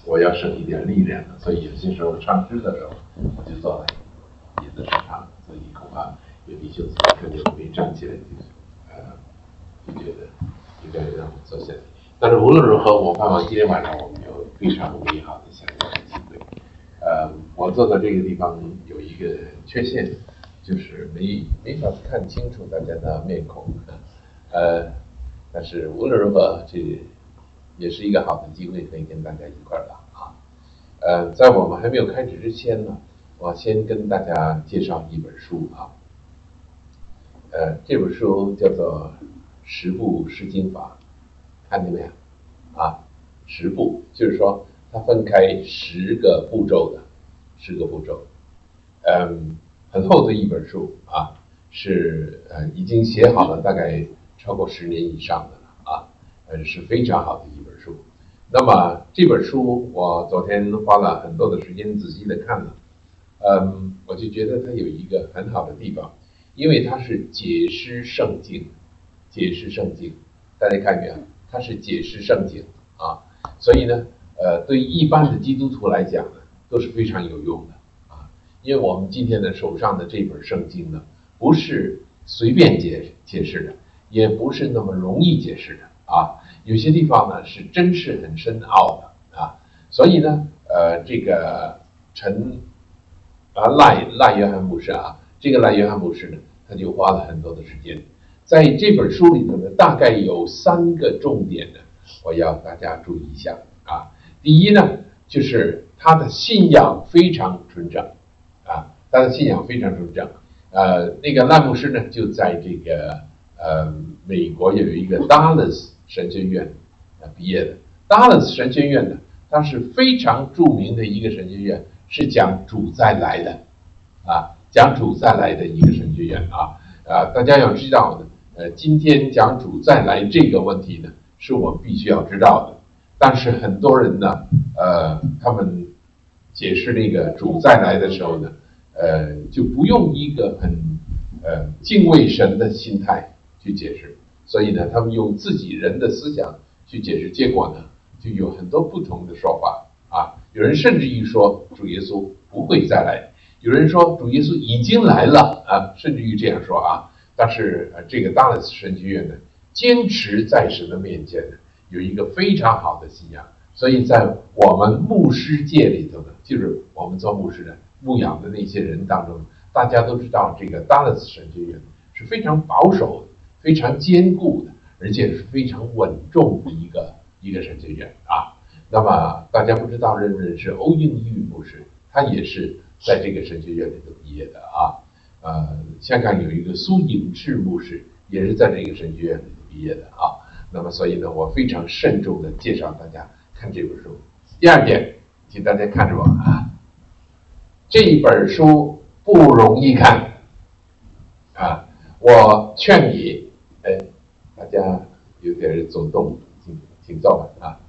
我要省一点力量了，所以有些时候唱诗的时候，我就坐在椅子上唱，所以恐怕有弟兄姊妹跟我没站起来，就觉得应该让我坐下来。但是无论如何，我盼望今天晚上我们有非常美好的相交的机会。我坐在这个地方有一个缺陷，就是没法看清楚大家的面孔。但是无论如何，这也是一个好的机会，可以跟大家一块儿聊啊。在我们还没有开始之前呢，我先跟大家介绍一本书啊。这本书叫做《10步释经法》，看见没有？10步就是说它分开10个步骤的，10个步骤。很厚的一本书啊，是已经写好了，大概超过10年以上的了啊，是非常好的一本书。那么这本书我昨天花了很多的时间仔细的看了，我就觉得它有一个很好的地方，因为它是解释圣经，大家看见没有？它是解释圣经啊，所以呢，对一般的基督徒来讲呢，都是非常有用的啊，因为我们今天的手上的这本圣经呢，不是随便解释的，也不是那么容易解释的啊，有些地方呢是真是很深奥的啊，所以呢，这个赖约翰牧师啊，这个赖约翰牧师呢，他就花了很多的时间，在这本书里头呢，大概有3个重点呢，我要大家注意一下啊。第一呢，就是他的信仰非常纯正啊，他的信仰非常纯正。那个赖牧师呢，就在这个美国有一个 Dallas 神学院毕业的。Dallas 神学院呢，它是非常著名的一个神学院，是讲主再来的讲主再来的一个神学院大家要知道呢，今天讲主再来这个问题呢，是我们必须要知道的。但是很多人呢，他们解释那个主再来的时候呢，就不用一个很敬畏神的心态去解释，所以呢，他们用自己人的思想去解释，结果呢，就有很多不同的说法啊。有人甚至于说主耶稣不会再来，有人说主耶稣已经来了啊，甚至于这样说啊。但是这个达拉斯神学院呢，坚持在神的面前呢，有一个非常好的信仰，所以在我们牧师界里头呢，就是我们做牧师的牧养的那些人当中，大家都知道这个达拉斯神学院是非常保守的、非常坚固的，而且是非常稳重的一个神学院啊。那么大家不知道认不认识欧应玉牧师，他也是在这个神学院里头毕业的啊。香港有一个苏颖智牧师，也是在这个神学院里头毕业的啊。那么所以呢，我非常慎重的介绍大家看这本书。第二点，请大家看着我啊，这本书不容易看啊，我劝你，大家有点走动，请坐吧啊。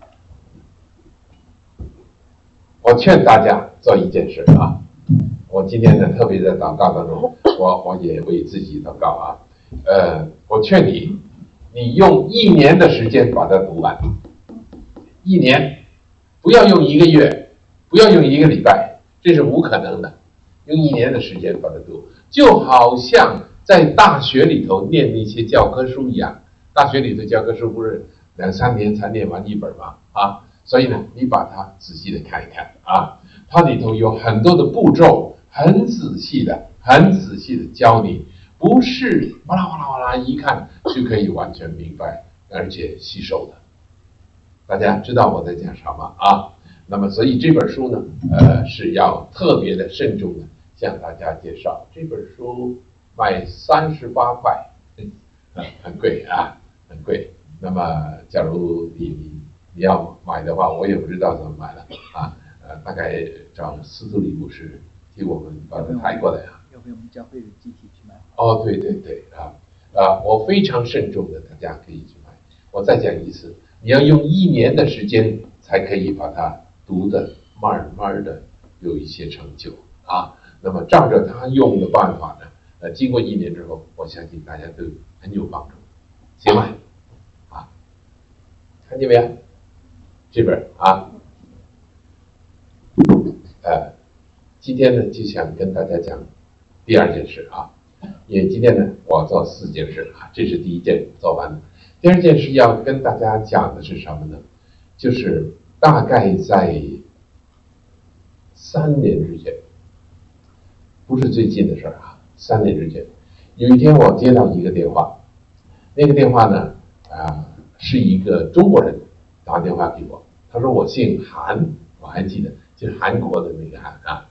我劝大家做一件事啊，我今天呢特别在祷告当中，我也为自己祷告啊。我劝你，你用1年的时间把它读完，1年，不要用1个月，不要用1个礼拜，这是无可能的。用1年的时间把它读，就好像在大学里头念那些教科书一样。大学里的教科书不是2、3年才念完一本吗？所以呢，你把它仔细的看一看啊，它里头有很多的步骤，很仔细的教你，不是哇啦哇啦哇啦一看就可以完全明白而且吸收的。大家知道我在讲什么啊？那么所以这本书呢，是要特别的慎重的向大家介绍。这本书卖38块，很贵啊，很贵。那么假如你要买的话，我也不知道怎么买了啊。大概找司徒里牧师替我们把它抬过来啊。 要不要我们教会的集体去买？ 对我非常慎重的，大家可以去买。我再讲一次，你要用1年的时间才可以把它读的慢慢的有一些成就啊。那么照着他用的办法呢，经过1年之后，我相信大家都很有帮助，行吗？看见没有？这本啊， 今天呢就想跟大家讲第二件事啊，因为今天呢我做4件事啊，这是第一件做完了。第二件事要跟大家讲的是什么呢？就是大概在3年之前，不是最近的事啊，3年之前，有一天我接到一个电话，那个电话呢是一个中国人打电话给我，他说我姓韩，我还记得，就是韩国的那个韩啊，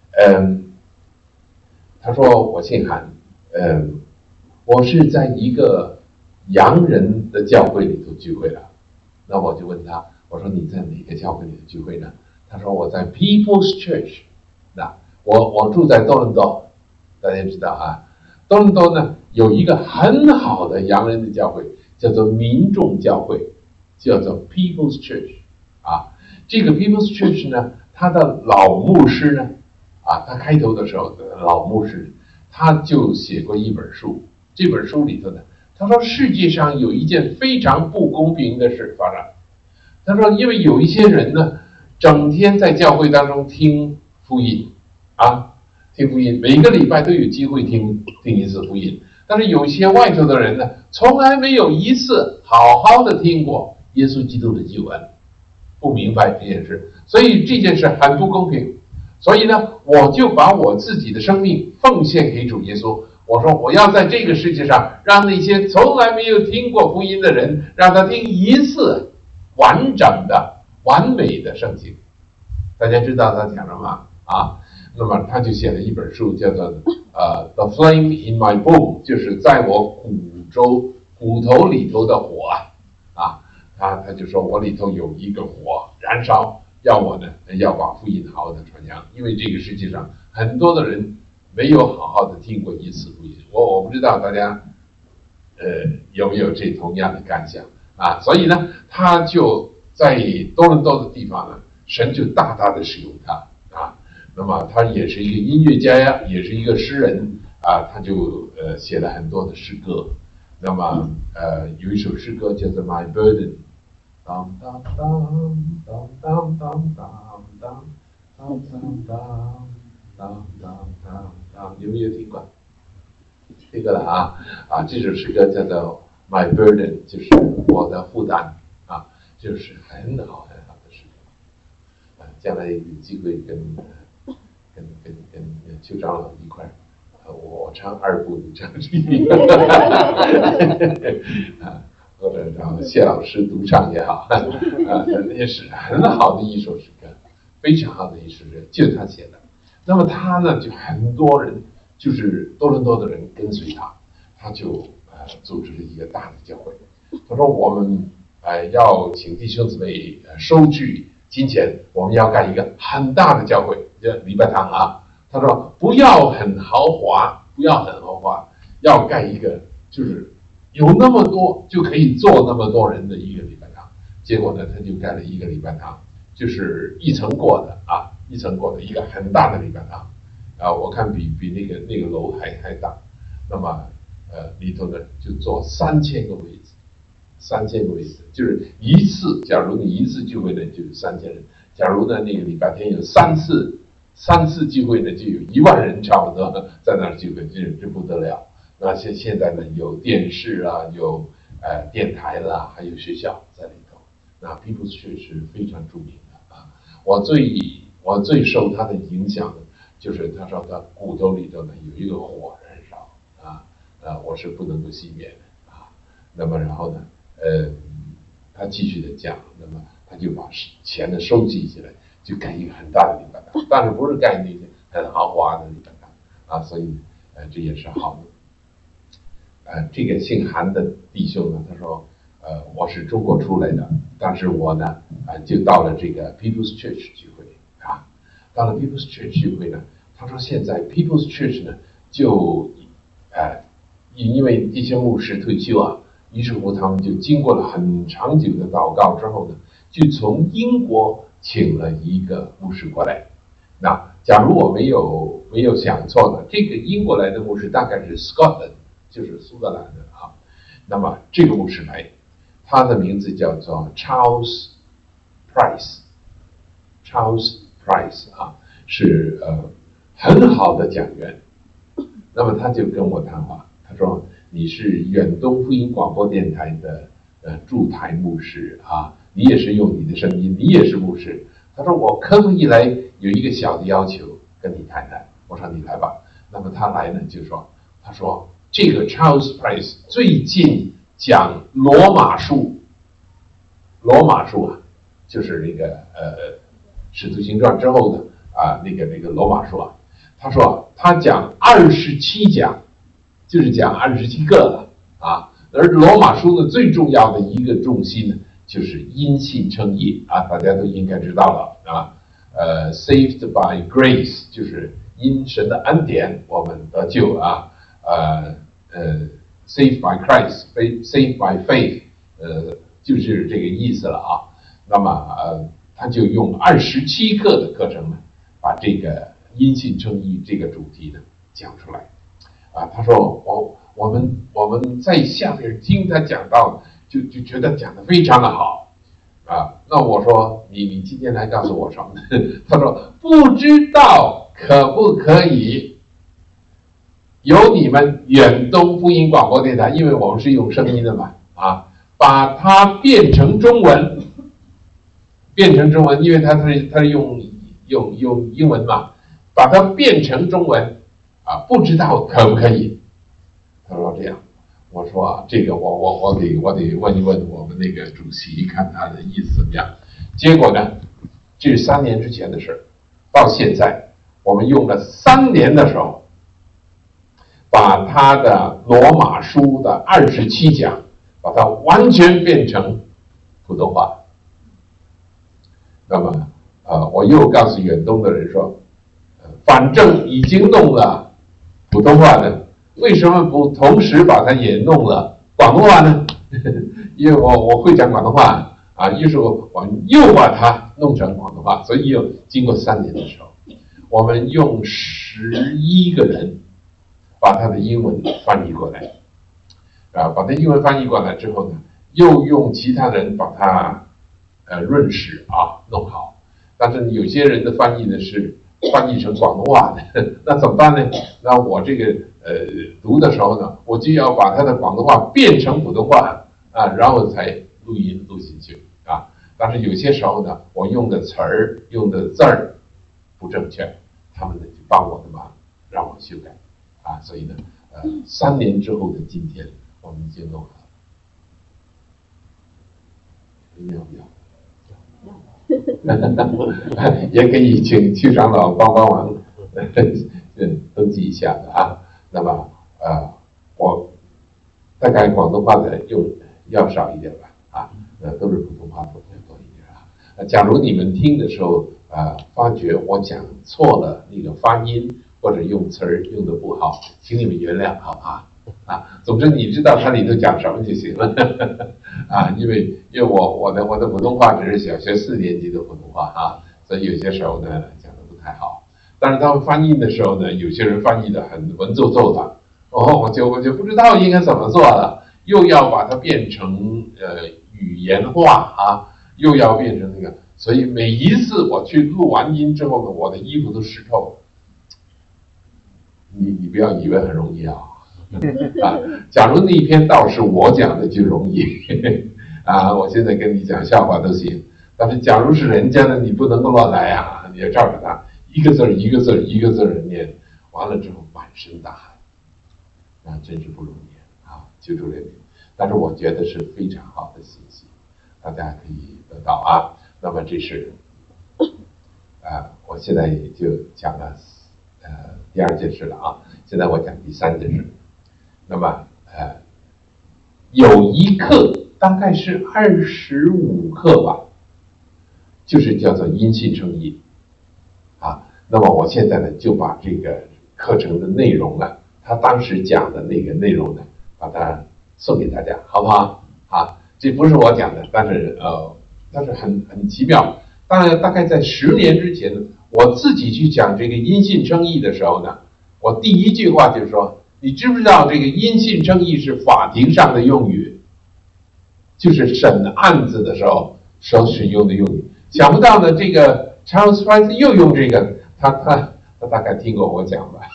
他说我姓韩，我是在一个洋人的教会里头聚会了。那我就问他，我说你在哪个教会里的聚会呢？他说我在 People's Church。那我住在多伦多，大家知道啊，多伦多呢有一个很好的洋人的教会，叫做民众教会，叫做 People's Church 啊。这个 People's Church 呢，他的老牧师呢，他开头的时候的老牧师，他就写过一本书，这本书里头呢，他说世界上有一件非常不公平的事发生。他说，因为有一些人呢，整天在教会当中听福音听福音，每个礼拜都有机会听一次福音，但是有一些外头的人呢，从来没有一次好好的听过耶稣基督的救恩，不明白这件事，所以这件事很不公平。所以呢，我就把我自己的生命奉献给主耶稣。我说我要在这个世界上，让那些从来没有听过福音的人，让他听一次完整的、完美的圣经。大家知道他讲什么啊？那么他就写了一本书，叫做The Flame in My Bone， 就是在我骨头里头的火啊。他就说我里头有一个火燃烧，要我呢要把福音好好的传扬，因为这个世界上很多的人没有好好的听过一次福音。我不知道大家有没有这同样的感想啊？所以呢，他就在多伦多的地方呢，神就大大的使用他啊。那么他也是一个音乐家呀，也是一个诗人啊，他就写了很多的诗歌。那么有一首诗歌叫做 My Burden。当当当当当当当当当当当当当，有没有听过这个了啊？这首诗歌叫做 My Burden， 就是我的负担啊，就是很好很好的诗歌将来有机会跟邱长老一块儿，我唱2部，你唱1或者让谢老师独唱也好，也是很好的一首诗歌，非常好的一首诗，就是他写的。那么他呢，就很多人，就是多伦多的人跟随他，他就组织了一个大的教会。他说我们要请弟兄姊妹收据金钱，我们要盖一个很大的教会，叫礼拜堂啊。他说不要很豪华，要盖一个就是有那么多就可以坐那么多人的一个礼拜堂。结果呢，他就盖了一个礼拜堂，就是一层过的一个很大的礼拜堂我看比那个楼还大。那么里头呢就坐3000个位置，就是一次，假如你一次聚会呢就有3000人，假如呢那个礼拜天有三次聚会呢就有1万人差不多在那儿聚会，这不得了。那现在呢有电视有电台啦，还有学校在里头。那 People's Church 是非常著名的啊。我最受他的影响的就是他说他骨头里头呢有一个火燃烧我是不能够熄灭的啊。那么然后呢他继续的讲，那么他就把钱呢收集起来，就盖一个很大的礼拜堂，但是不是盖那些很豪华的礼拜堂所以这也是好的。这个姓韩的弟兄呢，他说我是中国出来的，但是我呢就到了这个 People's Church 聚会到了 People's Church 聚会呢，他说现在 People's Church 呢就因为这些牧师退休于是乎他们就经过了很长久的祷告之后呢，就从英国请了一个牧师过来。那假如我没有想错呢，这个英国来的牧师大概是 Scotland， 就是苏格兰的那么这个牧师来，他的名字叫做 Charles Price 是很好的讲员。那么他就跟我谈话，他说你是远东福音广播电台的驻台牧师啊，你也是用你的声音，你也是牧师。他说我可不可以来有一个小的要求跟你谈谈？我说你来吧。那么他来呢就说，他说这个 Charles Price 最近讲罗马书啊，就是那个使徒行传之后的那个罗马书啊。他说他讲27讲，就是讲27个了啊。而罗马书的最重要的一个重心呢，就是因信称义啊，大家都应该知道了啊。Saved by grace 就是因神的恩典我们得救啊。Saved by Christ, saved by faith， 就是这个意思了啊。那么他就用27课的课程呢，把这个因信称义这个主题呢讲出来啊。他说我们在下面听他讲到，就觉得讲得非常的好啊。那我说你今天来告诉我什么呢？他说不知道可不可以由你们远东福音广播电台，因为我们是用声音的嘛啊，把它变成中文，因为它是用英文嘛，把它变成中文啊，不知道可不可以？他说这样，我说这个我得问一问我们那个主席，看他的意思怎么样。结果呢，这是3年之前的事，到现在我们用了3年的时候，把他的罗马书的27讲，把它完全变成普通话。那么我又告诉远东的人说，反正已经弄了普通话呢，为什么不同时把它也弄了广东话呢？因为我会讲广东话啊，于是我又把它弄成广东话，所以又经过3年的时候，我们用11个人把它的英文翻译过来啊，把它英文翻译过来之后呢，又用其他人把它润饰啊弄好。但是有些人的翻译呢是翻译成广东话的，那怎么办呢？那我这个读的时候呢，我就要把它的广东话变成普通话啊，然后才录进去啊。但是有些时候呢，我用的词儿、用的字儿不正确，他们呢就帮我的忙，让我修改啊。所以呢，3年之后的今天，我们已经弄好了。你要不要？也可以请区长老帮忙登记一下的啊。那么我大概广东话的要少一点吧啊，都是普通话多一点啊。假如你们听的时候发觉我讲错了那个发音或者用词儿用的不好，请你们原谅好吧啊。总之你知道它里头讲什么就行了啊，因为我的普通话只是小学4年级的普通话啊，所以有些时候呢讲的不太好。但是他们翻译的时候呢，有些人翻译的很文绉绉的，我就不知道应该怎么做了，又要把它变成语言化啊，又要变成那个，所以每一次我去录完音之后呢，我的衣服都湿透。你不要以为很容易啊。假如那一篇道是我讲的就容易啊，我现在跟你讲笑话都行。但是假如是人家的，你不能够乱来啊，你要照着他一个字儿念，完了之后满身大汗，那真是不容易啊，救助人民。但是我觉得是非常好的信息，大家可以得到啊。那么这是我现在也就讲了第2件事了啊，现在我讲第3件事。那么有一课大概是25课吧，就是叫做因信称义啊。那么我现在呢就把这个课程的内容呢，他当时讲的那个内容呢，把它送给大家，好不好啊？这不是我讲的，但是很奇妙。当然大概在10年之前呢，我自己去讲这个因信称义的时候呢，我第一句话就是说，你知不知道这个因信称义是法庭上的用语，就是审案子的时候所使用的用语。想不到呢，这个 Charles Price 又用这个， 他大概听过我讲吧。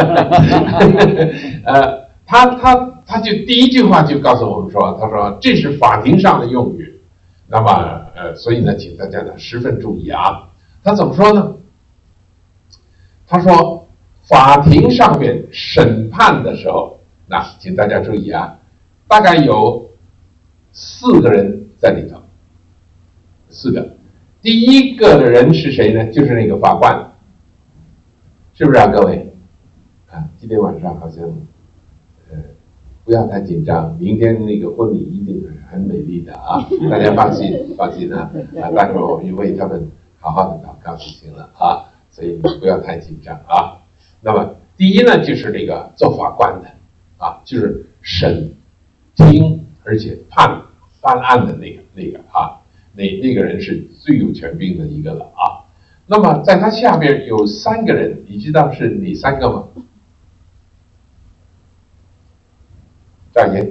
他就第一句话就告诉我们说，他说这是法庭上的用语，那么所以呢，请大家呢十分注意啊。他怎么说呢？他说法庭上面审判的时候，那请大家注意啊，大概有4个人在里头，4个。第一个的人是谁呢？就是那个法官，是不是啊，各位？啊，今天晚上好像，不要太紧张，明天那个婚礼一定是很美丽的啊，大家放心，放心啊，待会儿我们为他们好好的祷告就行了啊，所以不要太紧张啊。那么第一呢，就是那个做法官的啊，就是审听而且判案的那个啊。那个人是最有权柄的一个了啊。那么在他下边有3个人，你知道是哪3个吗？赵爷，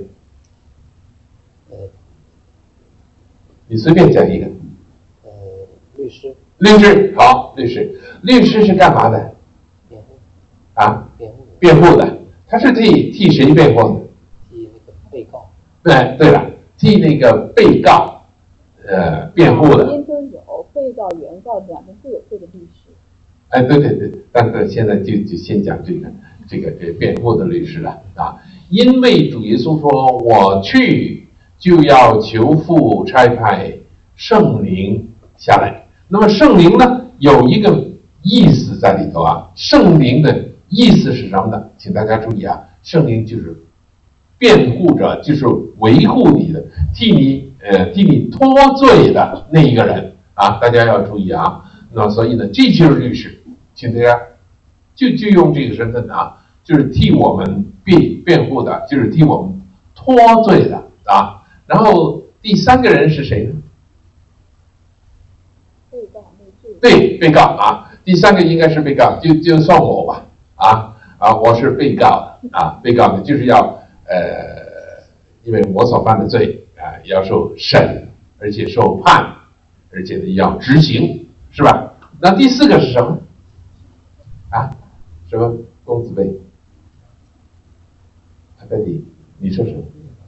你随便讲一个。 律师。 律师，好，律师。律师是干嘛的？ 辩护。 啊？ 辩护的。他是替谁辩护的？ 替那个被告。 对了，替那个被告。辩护的， 因都有被告、原告两边都有这个律师。 哎，对，但是现在就先讲这个辩护的律师了啊，因为主耶稣说：“我去就要求父差派圣灵下来。”那么圣灵呢，有一个意思在里头啊，圣灵的意思是什么呢？请大家注意啊，圣灵就是辩护者，就是维护你的，替你脱罪的那一个人啊，大家要注意啊。那所以呢，这就是律师，请大家就用这个身份啊，就是替我们辩护的，就是替我们脱罪的啊。然后第3个人是谁呢？对，被告啊。第3个应该是被告，就算我吧啊，我是被告的啊，被告的就是要因为我所犯的罪啊，要受审，而且受判，而且呢要执行，是吧？那第4个是什么？啊？什么？公子辈？啊，贝蒂，你说什么？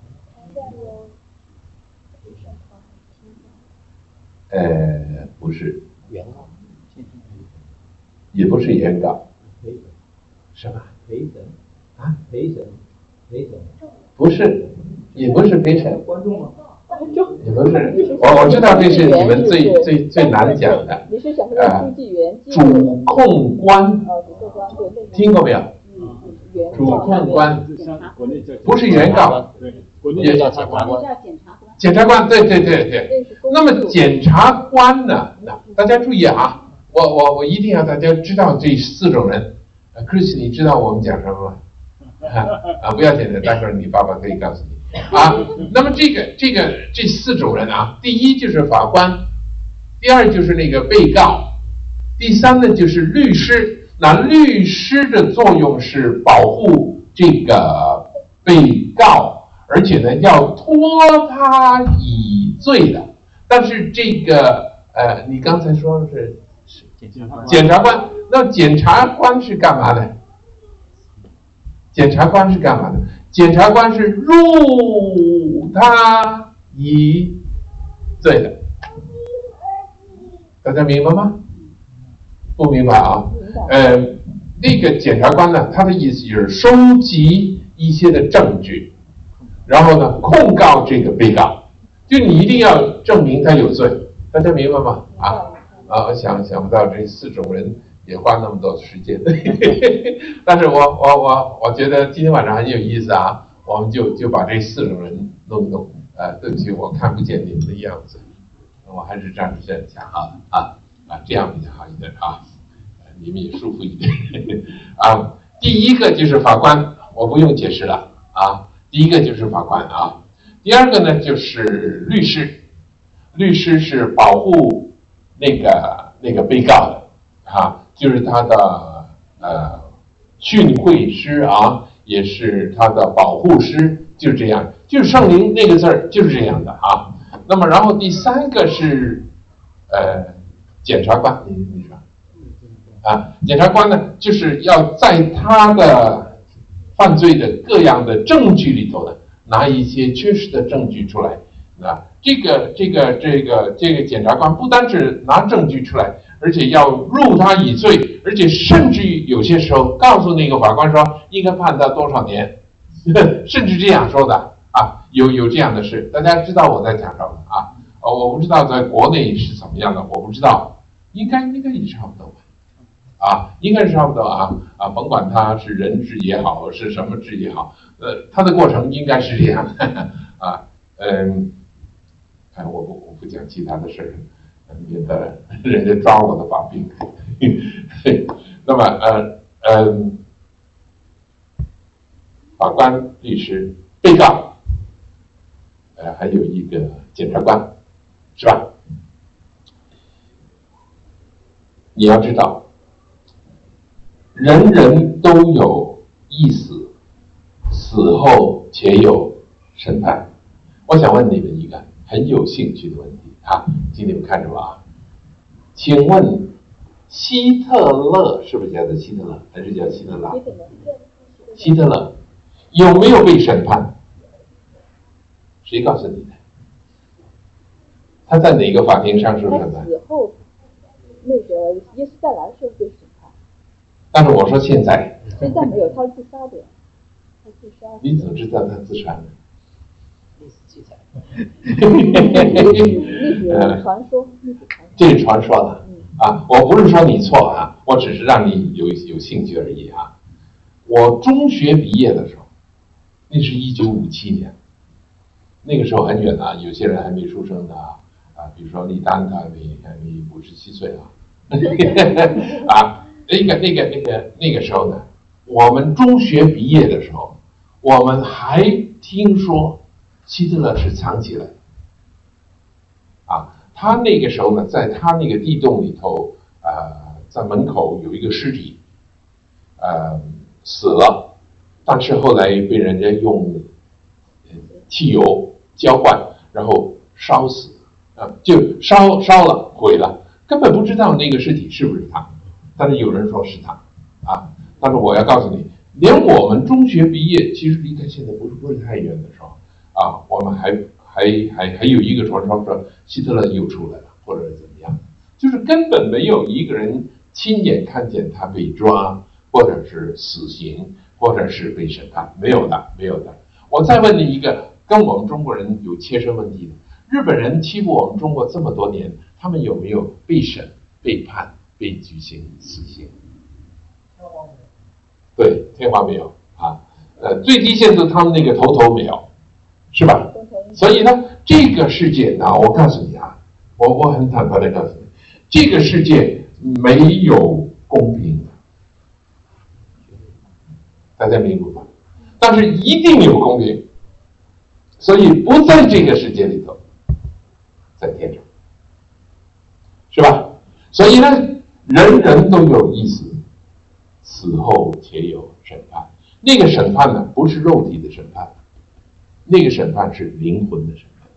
不是。 原告。 也不是原告。什么？ 陪审。 啊？ 陪审。 不是，也不是陪审。 观众吗？ 也不是，我知道这是你们最难讲的。 你是想说书记员、 主控官，听过没有？主控官不是原告， 也叫检察官。 检察官，对。那么检察官呢？大家注意啊，我一定要大家知道这4种人。Chris， 你知道我们讲什么吗？不要紧的，待会儿你爸爸可以告诉你啊。那么这4种人啊，第一就是法官，第2就是那个被告，第3呢就是律师。那律师的作用是保护这个被告，而且呢要脱他以罪的。但是这个你刚才说的是检察官，那检察官是干嘛的？检察官是干嘛的？检察官是入他以罪的，大家明白吗？不明白啊？那个检察官呢，他的意思就是收集一些的证据，然后呢控告这个被告，就你一定要证明他有罪，大家明白吗？我想不到这4种人也花那么多时间，但是我觉得今天晚上很有意思啊，我们就把这4种人弄一弄。对不起，我看不见你们的样子，我还是站着讲啊，这样比较好一点啊，你们也舒服一点啊。第一个就是法官，我不用解释了啊，第一个就是法官啊。第2个呢就是律师，律师是保护那个被告的啊，就是他的训诲师啊，也是他的保护师，就是这样，就是圣灵那个字儿就是这样的啊。那么然后第3个是检察官，你说检察官呢，就是要在他的犯罪的各样的证据里头呢，拿一些确实的证据出来。这个检察官不单是拿证据出来，而且要入他以罪，而且甚至于有些时候告诉那个法官说应该判他多少年，甚至这样说的有这样的事，大家知道我在讲什么我不知道在国内是怎么样的，我不知道，应该也差不多吧，应该是差不多甭管他是人质也好，是什么质也好，他的过程应该是这样的我不讲其他的事，免得人家抓我的把柄。那么法官、律师、被告，还有一个检察官，是吧？你要知道，人人都有一死，死后且有审判。我想问你们一个很有兴趣的问题请你们看着吧请问希特勒是不是叫做希特勒，还是叫希特拉？希特勒有没有被审判？谁告诉你的？他在哪个法庭上受审判？ 他死后，那个耶稣再来时候被审判。 但是我说现在没有，他是自杀的。 你怎么知道他自杀呢？ 历史记载。 历史传说。 这是传说的我不是说你错我只是让你有兴趣而已我中学毕业的时候，那是1957年，那个时候很远有些人还没出生的比如说李丹他还没57岁那个时候呢，我们中学毕业的时候，我们还听说希特勒是藏起来他那个时候呢，在他那个地洞里头在门口有一个尸体死了，但是后来被人家用汽油浇灌，然后烧死就烧了毁了，根本不知道那个尸体是不是他，但是有人说是他但是我要告诉你，连我们中学毕业，其实离开现在不是太远的时候我们还有一个传说说希特勒又出来了，或者怎么样，就是根本没有一个人亲眼看见他被抓，或者是死刑，或者是被审判，没有的。我再问你一个跟我们中国人有切身问题的，日本人欺负我们中国这么多年，他们有没有被审、被判、被举行死刑？对，天皇没有最低限度他们那个头没有，是吧？所以呢，这个世界我告诉你我很坦白的告诉你，这个世界没有公平的，大家明白吗？但是一定有公平，所以不在这个世界里头，在天上，是吧？所以呢，人人都有一死，死后且有审判。那个审判呢，不是肉体的审判，那个审判是灵魂的审判。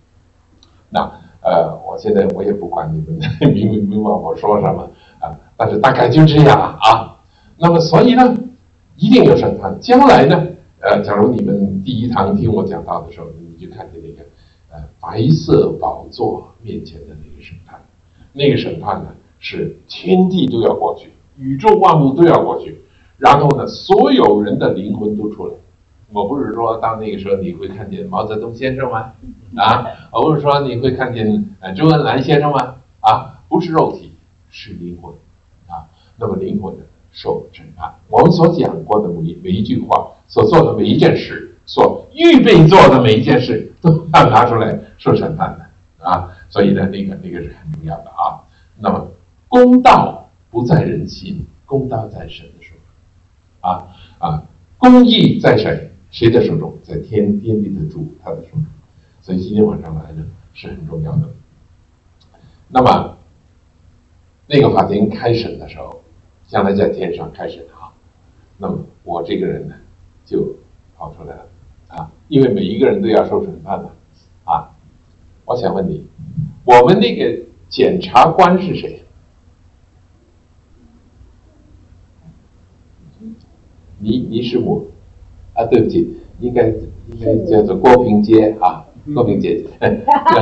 我现在我也不管你们明白我说什么但是大概就这样那么所以呢，一定有审判。将来呢，假如你们第一堂听我讲到的时候，你就看见那个白色宝座面前的那个审判，那个审判呢是天地都要过去，宇宙万物都要过去，然后呢，所有人的灵魂都出来。我不是说到那个时候你会看见毛泽东先生吗？我不是说你会看见周恩来先生吗？不是肉体，是灵魂那么灵魂呢受审判。我们所讲过的每一句话，所做的每一件事，所预备做的每一件事，都要拿出来受审判的所以呢，那个是很重要的那么公道不在人心，公道在神的手中公义在谁的手中？在天地的主他的手中。所以今天晚上来呢是很重要的。那么那个法庭开审的时候，将来在天上开审那么我这个人呢就跑出来了因为每一个人都要受审判我想问你，我们那个检察官是谁？ 你是我啊，对不起，应该叫做郭平街啊，郭平姐姐。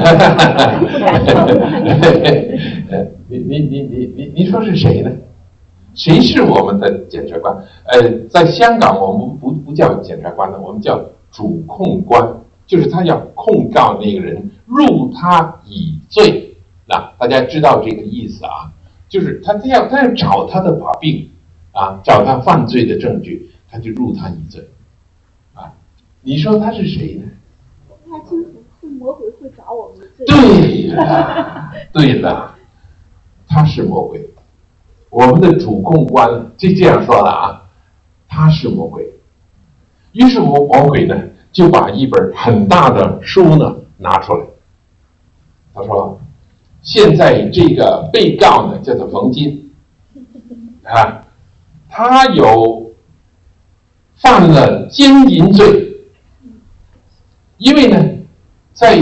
你说是谁呢？谁是我们的检察官？在香港我们不叫检察官了，我们叫主控官，就是他要控告那个人，入他以罪。那大家知道这个意思啊？就是他要找他的把柄啊，找他犯罪的证据，他就入他以罪啊。你说他是谁呢？ 不太清楚，是魔鬼会找我们罪。 对了，他是魔鬼。我们的主控官就这样说了啊，他是魔鬼。于是魔鬼呢，就把一本很大的书呢拿出来，他说：“现在这个被告呢，叫做冯金啊，他有犯了奸淫罪，因为呢，在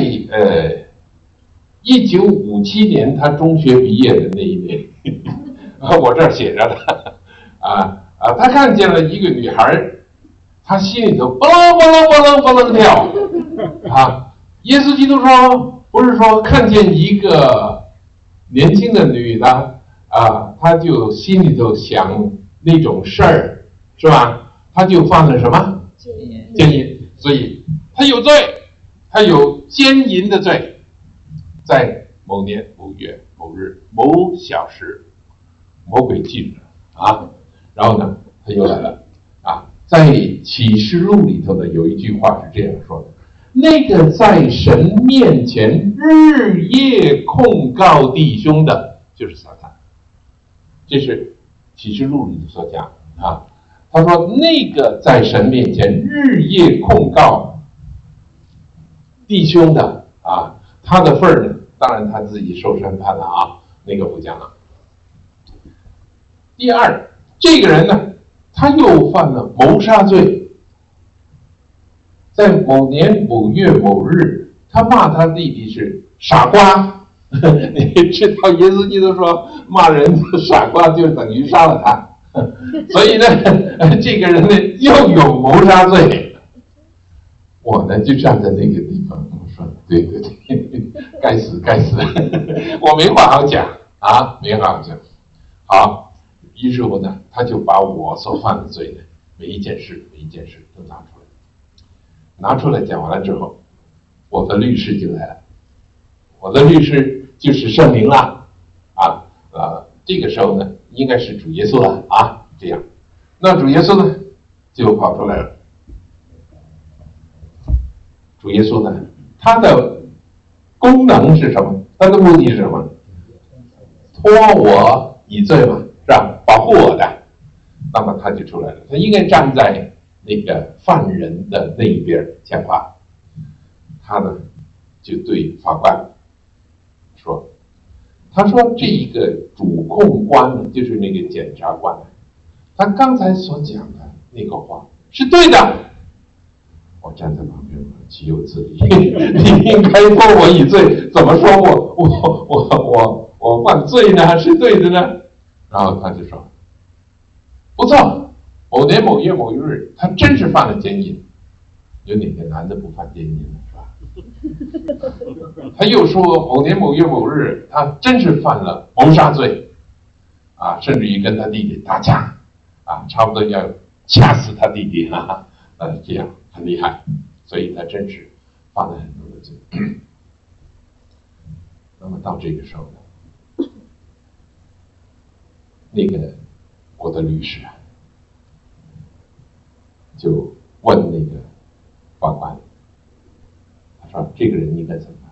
1957年他中学毕业的那一年。”我这儿写着的，他看见了一个女孩，他心里头蹦蹦跳，啊，耶稣基督说，不是说看见一个年轻的女的啊，他就心里头想那种事儿，是吧？他就犯了什么？奸淫，所以他有罪，他有奸淫的罪，在某年某月某日某小时。魔鬼记着啊，然后呢，他又来了啊。在启示录里头呢，有一句话是这样说的：那个在神面前日夜控告弟兄的，就是撒旦。这是启示录里头所讲啊。他说，那个在神面前日夜控告弟兄的啊，他的份儿呢，当然他自己受审判了啊，那个不讲了。第二，这个人呢，他又犯了谋杀罪。在某年某月某日，他骂他弟弟是傻瓜。你知道耶稣基督说骂人傻瓜就等于杀了他，所以呢，这个人呢又有谋杀罪。我呢就站在那个地方，我说对，该死，我没话好讲啊，没话好讲。好。于是乎呢，他就把我所犯的罪呢，每一件事都拿出来讲完了之后，我的律师就来了，我的律师就是声明了这个时候呢，应该是主耶稣了啊，这样，那主耶稣呢就跑出来了。主耶稣呢，他的功能是什么？他的目的是什么？托我以罪嘛。是吧？保护我的，那么他就出来了。他应该站在那个犯人的那一边讲话。他呢，就对法官说：“他说这一个主控官呢，就是那个检察官，他刚才所讲的那个话是对的。”我站在旁边，岂有此理！你应该托我以罪，怎么说我犯罪呢？是对的呢？然后他就说：“不错，某年某月某日，他真是犯了奸淫。有哪个男的不犯奸淫了，是吧？”他又说：“某年某月某日，他真是犯了谋杀罪，啊，甚至于跟他弟弟打架，啊，差不多要掐死他弟弟啊，这样很厉害，所以他真是犯了很多的罪。”那么到这个时候呢？那个我的律师就问那个法官，他说这个人应该怎么办？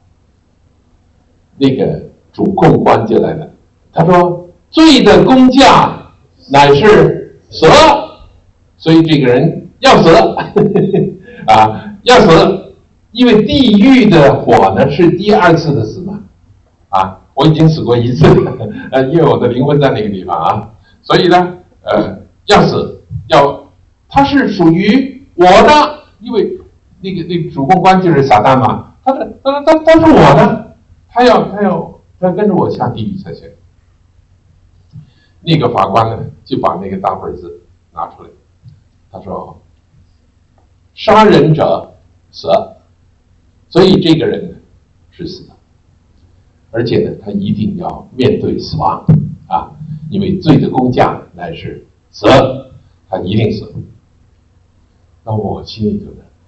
那个主控官就来了，他说罪的工价乃是死，所以这个人要死啊，要死，因为地狱的火呢是第二次的死嘛，啊。我已经死过一次了，因为我的灵魂在那个地方啊，所以呢，要死，他是属于我的，因为那个主控官就是撒旦嘛，他是我的，他要跟着我下地狱才行。那个法官呢，就把那个大本子拿出来，他说杀人者死，所以这个人呢是死的，而且呢他一定要面对死亡啊，因为罪的工价乃是死，他一定死。那我心里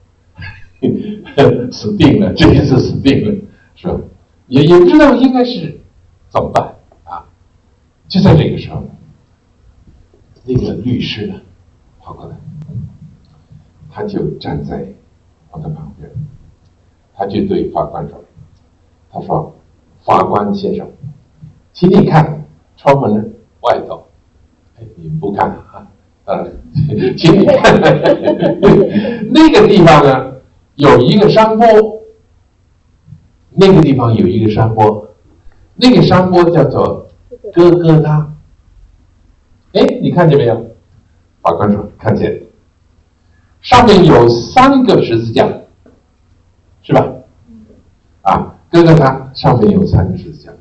头死定了，这一次死定了，是吧？也不知道应该是怎么办啊？就在这个时候，那个律师呢跑过来，他就站在我的旁边，他就对法官说：“他说，法官先生，请你看窗门外头，哎，你不看啊？请你看那个地方呢，有一个山坡，那个地方有一个山坡，那个山坡叫做哥哥他。哎，你看见没有？”法官说：“看见。上面有3个十字架，是吧？啊，哥哥他上面有3个十字架。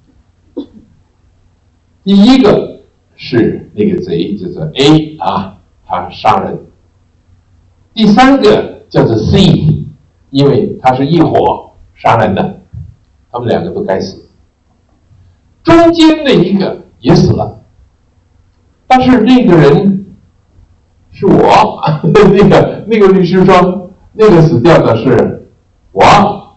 第一个是那个贼，叫做 A 啊，他杀人。第3个叫做 C， 因为他是一伙杀人的，他们2个都该死。中间那一个也死了，但是那个人是我，那个律师说，那个死掉的是我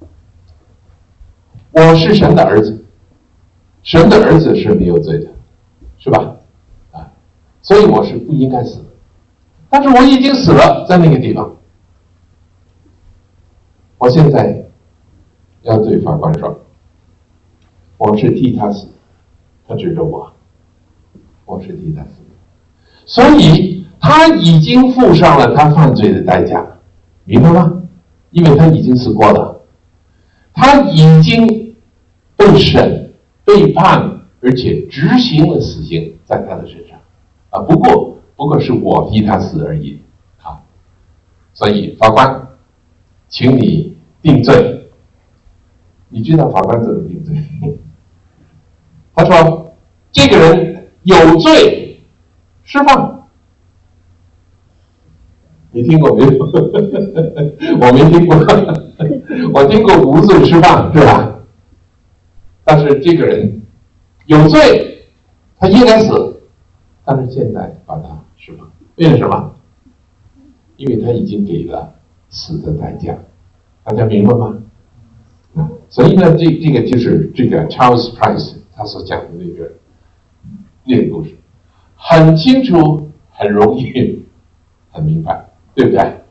是神的儿子，神的儿子是没有罪的，是吧？啊，所以我是不应该死的，但是我已经死了，在那个地方。我现在要对法官说，我是替他死，他指着我是替他死，所以他已经付上了他犯罪的代价，明白吗？因为他已经死过了，他已经被审、被判，而且执行了死刑在他的身上啊。不过是我替他死而已啊。所以法官，请你定罪。你知道法官怎么定罪？他说这个人有罪释放。你听过没有？我没听过，我听过无罪释放，是吧？但是这个人有罪，他应该死，但是现在把他释放，为了什么？因为他已经给了死的代价，大家明白吗？所以呢，这个就是这个 Charles Price 他所讲的那个故事，很清楚，很容易，很明白，对不对？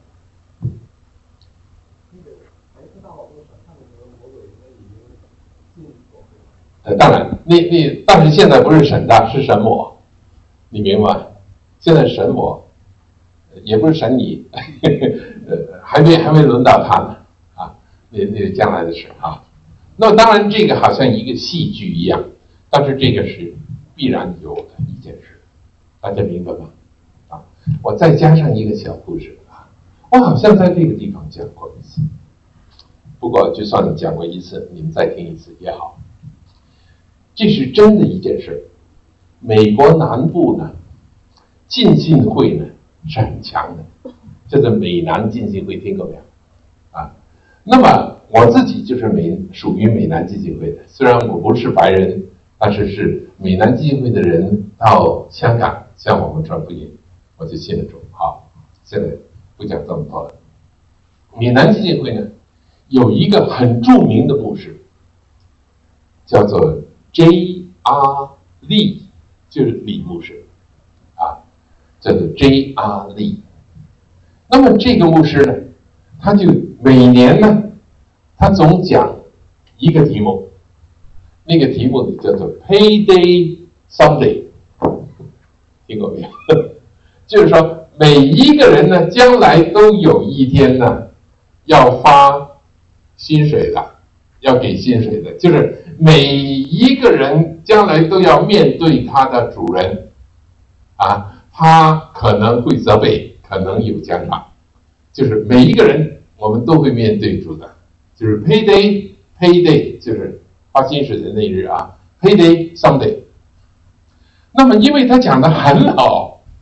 当然，但是现在不是神的，是神魔，你明白吗？现在神魔也不是神你，还没轮到他呢啊，那将来的事啊。那当然，这个好像一个戏剧一样，但是这个是必然有的一件事，大家明白吗？啊，我再加上一个小故事啊，我好像在这个地方讲过一次，不过就算讲过一次，你们再听一次也好。这是真的一件事。美国南部呢，浸信会呢是很强的，叫做美南浸信会，听过没有？啊，那么我自己就是属于美南浸信会的，虽然我不是白人，但是美南浸信会的人到香港向我们传福音，我就信了主。好，现在不讲这么多了。美南浸信会呢有一个很著名的牧师，叫做 J.R. Lee， 就是李牧师啊，叫做 J.R. Lee。那么这个牧师呢，他就每年呢，他总讲一个题目，那个题目呢叫做 Payday Sunday， 听过没有？就是说每一个人呢，将来都有一天呢，要发薪水的，要给薪水的，就是每一个人将来都要面对他的主人啊，他可能会责备，可能有奖赏，就是每一个人我们都会面对主的，就是 payday 就是发薪水的那日啊 ，payday Sunday。那么因为他讲得很好，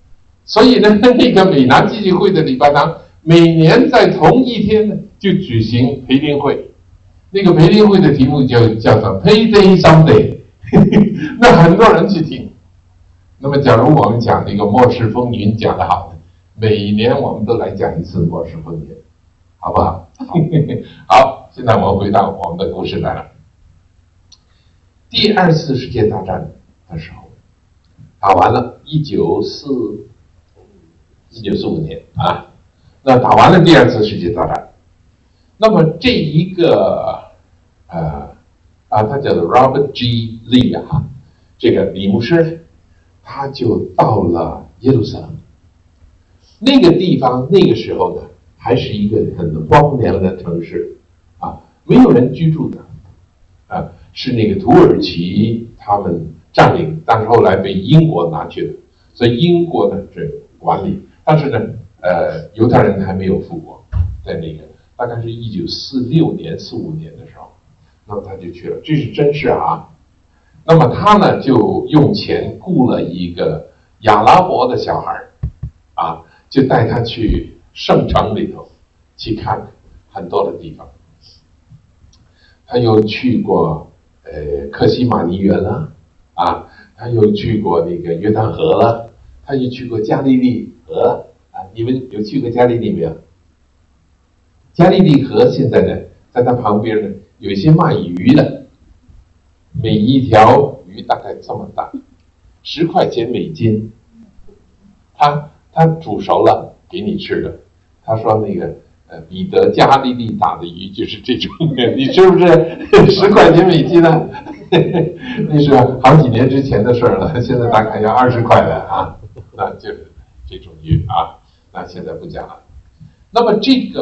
所以呢，那个美南基金会的礼拜堂每年在同一天呢就举行培灵会，那个培灵会的题目就叫做 Payday Sunday， 那很多人去听。那么，假如我们讲那个末世风云讲得好，每一年我们都来讲一次末世风云，好不好？好，现在我们回到我们的故事来了。第二次世界大战的时候，打完了，1945年啊，那打完了第二次世界大战，那么这一个他叫做 Robert G. Lee 啊，这个李牧师，他就到了耶路撒冷。那个地方那个时候呢，还是一个很荒凉的城市啊，没有人居住的啊，是那个土耳其他们占领，但是后来被英国拿去了，所以英国呢是管理，但是呢，犹太人还没有复国，在那个大概是1946年、45年的时候，那么他就去了，这是真事啊。那么他呢就用钱雇了一个亚拉伯的小孩啊，就带他去圣城里头去看很多的地方。他又去过克西马尼园啦，啊，他又去过那个约旦河了，他又去过加利利河啊。你们有去过加利利没有？加利利河现在呢，在它旁边呢有一些卖鱼的，每一条鱼大概这么大，10块钱美金。他煮熟了给你吃的。他说那个彼得加利利打的鱼就是这种，你是不是10块钱美金呢？那是好几年之前的事了，现在大概要20块了啊。那就是这种鱼啊，那现在不讲了。那么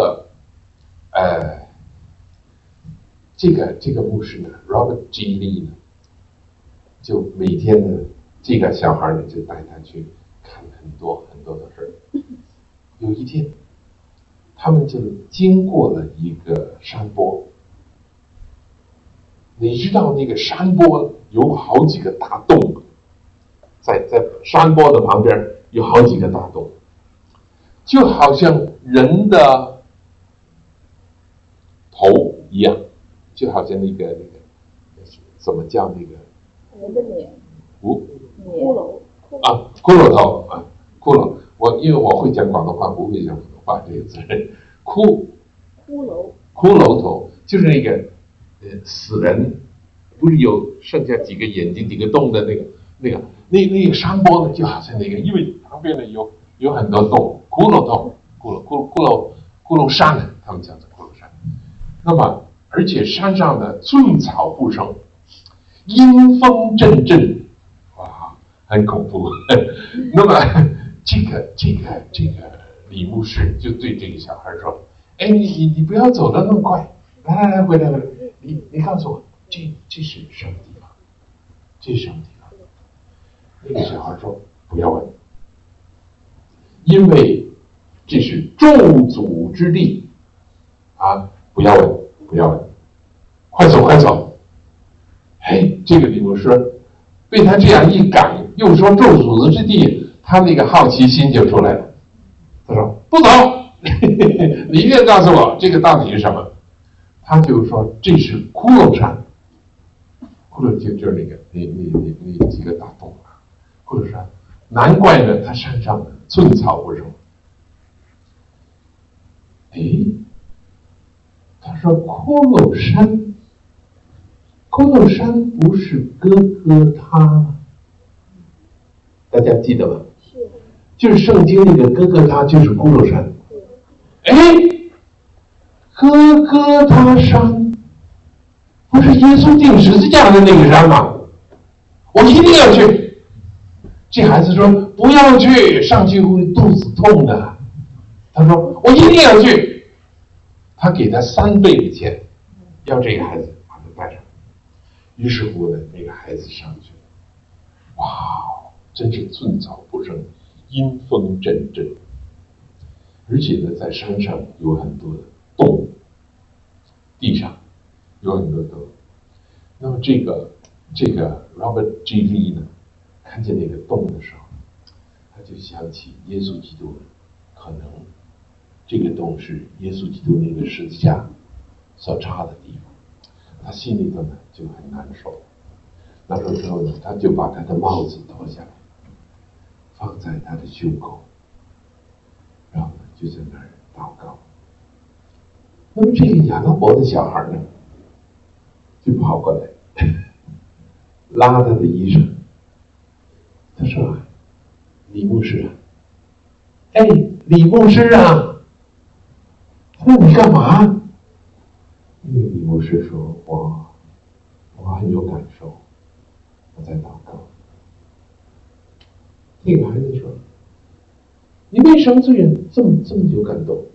这个牧师呢 ，Robert G. Lee 呢，就每天呢，这个小孩呢就带他去看很多很多的事儿。有一天，他们就经过了一个山坡，你知道那个山坡有好几个大洞，在山坡的旁边有好几个大洞，就好像人的头一样，就好像那个怎么叫那个人的脸， 骷骷髅头啊，骷髅。因为我会讲广东话，不会讲普通话这个字。骷髅头就是那个死人，不是有剩下几个眼睛、几个洞的那个山坡呢，就好像那个，因为旁边呢有很多洞，骷髅头、骷髅山，他们叫做骷髅山。那么，而且山上的寸草不生，阴风阵阵，哇，很恐怖。那么。这个李牧师就对这个小孩说：“哎，你不要走得那么快，来，回来，你告诉我，这是什么地方？这是什么地方？”那个小孩说：“不要问，因为这是咒诅之地啊！不要问，快走！”哎，这个李牧师被他这样一赶，又说咒诅之地。他那个好奇心就出来了，他说：“不走，你一定要告诉我这个到底是什么。”他就说：“这是骷髅山，骷髅就是那个那几个大洞啊，骷髅山。难怪呢，它山上寸草不生。”哎，他说骷髅山不是哥哥他吗？大家记得吗？就是圣经那个哥哥他就是骷髅山。哎，哥哥他山不是耶稣钉十字架的那个山吗？我一定要去。这孩子说不要去，上去会肚子痛的。他说我一定要去。他给他3倍的钱，要这个孩子把他带上。于是乎呢，那个孩子上去了。哇，真是寸草不生，阴风阵阵。而且呢，在山上有很多的洞，地上有很多洞。那么这个 Robert G. Lee 呢，看见那个洞的时候， 他就想起耶稣基督，可能这个洞是耶稣基督那个十字架所插的地方，他心里头呢就很难受。难受之后呢，他就把他的帽子脱下来，放在他的胸口，然后呢就在那儿祷告。那么这个亚拉伯的小孩呢，就跑过来拉他的衣裳，他说：“李牧师啊，哎，李牧师啊，他说你干嘛？”因为李牧师说：“我很有感受，我在祷告。”那个孩子说：“你为什么这么有感动？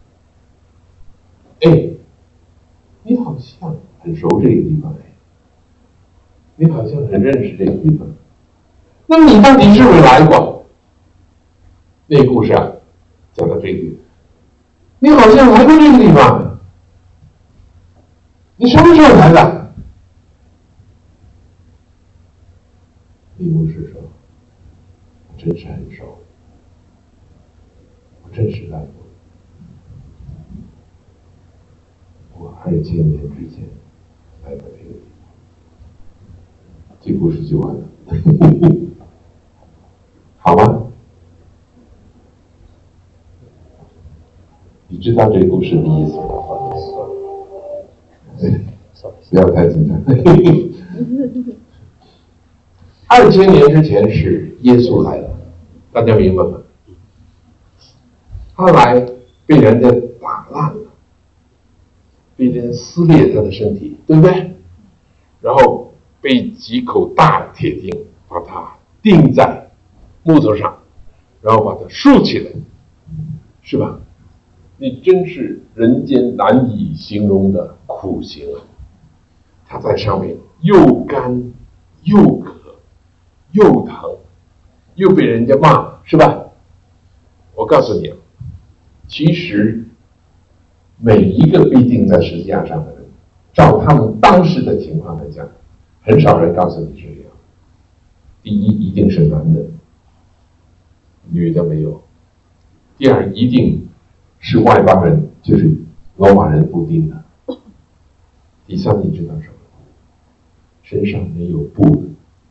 哎，你好像很熟这个地方哎，你好像很认识这个地方。那么你到底是不是来过？”那个故事啊，讲到这个地方，你好像来过这个地方，你什么时候来的？李牧师说：“我真是很熟，我真是来过。我2000年之前来过这个地方。”这故事就完了，好吗？你知道这个故事的意思吗？不要太紧张。2000年之前是耶稣来了，大家明白吗？他来被人家打烂了，被人撕裂他的身体，对不对？然后被几口大铁钉把他钉在木头上，然后把他竖起来，是吧？你真是人间难以形容的苦刑啊！他在上面又干又渴又疼，又被人家骂，是吧？我告诉你，其实每一个被钉在十字架上的人，照他们当时的情况来讲，很少人告诉你是这样。第一，一定是男的，女的没有；第二，一定是外邦人，就是罗马人布钉的；第三，你知道什么？身上没有布的。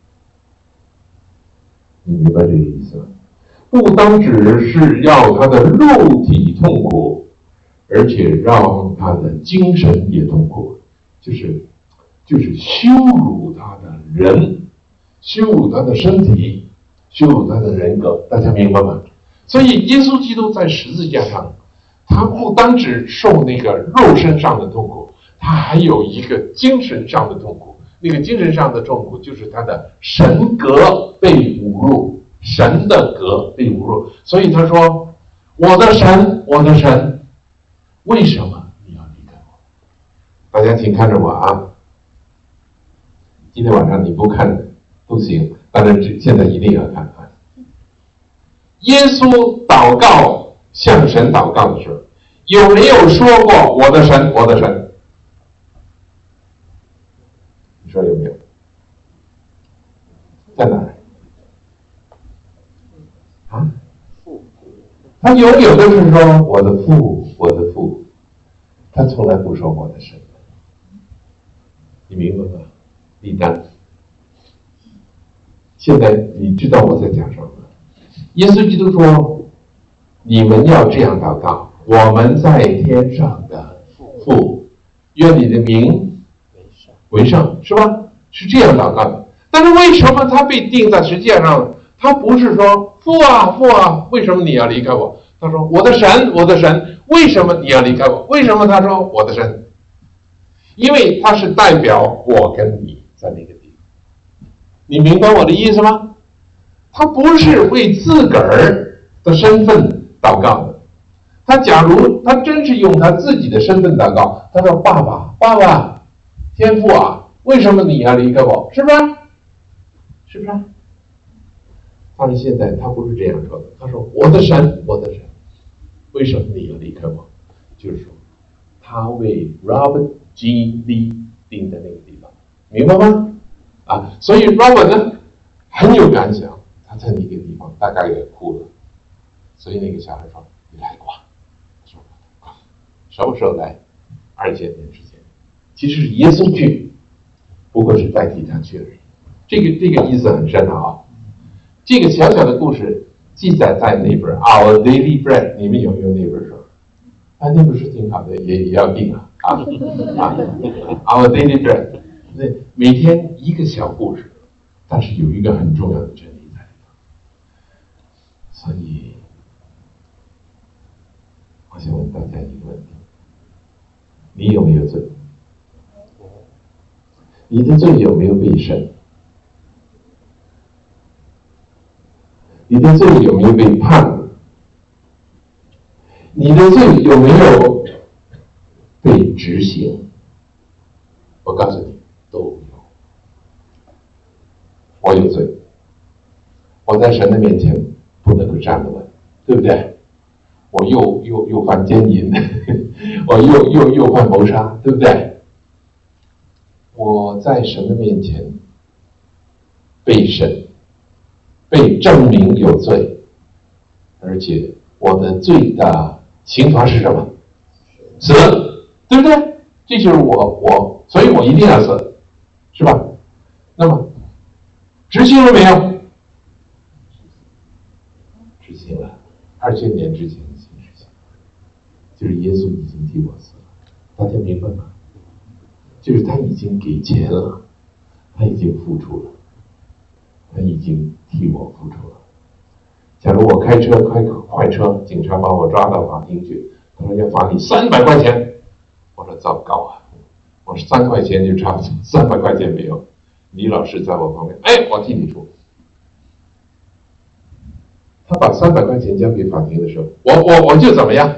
你明白这个意思吗？不单只是要他的肉体痛苦，而且让他的精神也痛苦，就是羞辱他的人，羞辱他的身体，羞辱他的人格，大家明白吗？所以耶稣基督在十字架上，他不单只受那个肉身上的痛苦，他还有一个精神上的痛苦。那个精神上的痛苦就是他的神格被侮辱，神的格被侮辱。所以他说：“我的神，我的神，为什么你要离开我？”大家请看着我啊！今天晚上你不看不行，当然现在一定要看啊！耶稣祷告，向神祷告的时候，有没有说过“我的神，我的神”？你说有没有？在哪儿？啊？他永远都是说“我的父，我的父”，他从来不说“我的神”。你明白吗？李丹，现在你知道我在讲什么吗？耶稣基督说：“你们要这样祷告，我们在天上的父，愿你的名为圣，是吧？是这样祷告的。但是为什么他被钉在十字架上？他不是说父啊父啊，为什么你要离开我？他说我的神，我的神，为什么你要离开我？为什么他说我的神？因为他是代表我跟你在那个地方。你明白我的意思吗？他不是为自个儿的身份祷告的。他假如他真是用他自己的身份祷告，他说爸爸爸爸，天父啊，为什么你要离开我？是不是？是不是？但是现在他不是这样说的，他说我的神，我的神，为什么你要离开我？就是说他为 Robert G. Lee 钉的那个地方，明白吗？啊，所以 Robert 呢很有感想， 他在那个地方大概也哭了，所以那个小孩说：“你来过？”他说：“什么时候来？2000年之前。”其实是耶稣去，不过是代替他去而已。这个意思很深啊。这个小小的故事记载在那本《Our Daily Bread》，你们有没有那本书？啊，那本书挺好的，也要订啊！Our Daily Bread， 那每天一个小故事，但是有一个很重要的真理在里头。所以，我想问大家一个问题：你有没有罪？你的罪有没有被赦？你的罪有没有被判？你的罪有没有被执行？我告诉你，都有。我有罪，我在神的面前不能够站得稳，对不对？我又犯奸淫，我又犯谋杀，对不对？我在神的面前被审，被证明有罪，而且我的罪的刑罚是什么？死，对不对？这就是我，所以我一定要死，是吧？那么执行了没有？执行了，2000年之前已经执行了，就是耶稣已经替我死了，大家明白吗？就是他已经给钱了，他已经付出了，他已经替我付出了。假如我开车开快车，警察把我抓到法庭去，他说要罚你300块钱，我说糟糕啊，我说3块钱就差不多，300块钱没有。李老师在我旁边，哎，我替你出。他把300块钱交给法庭的时候，我就怎么样？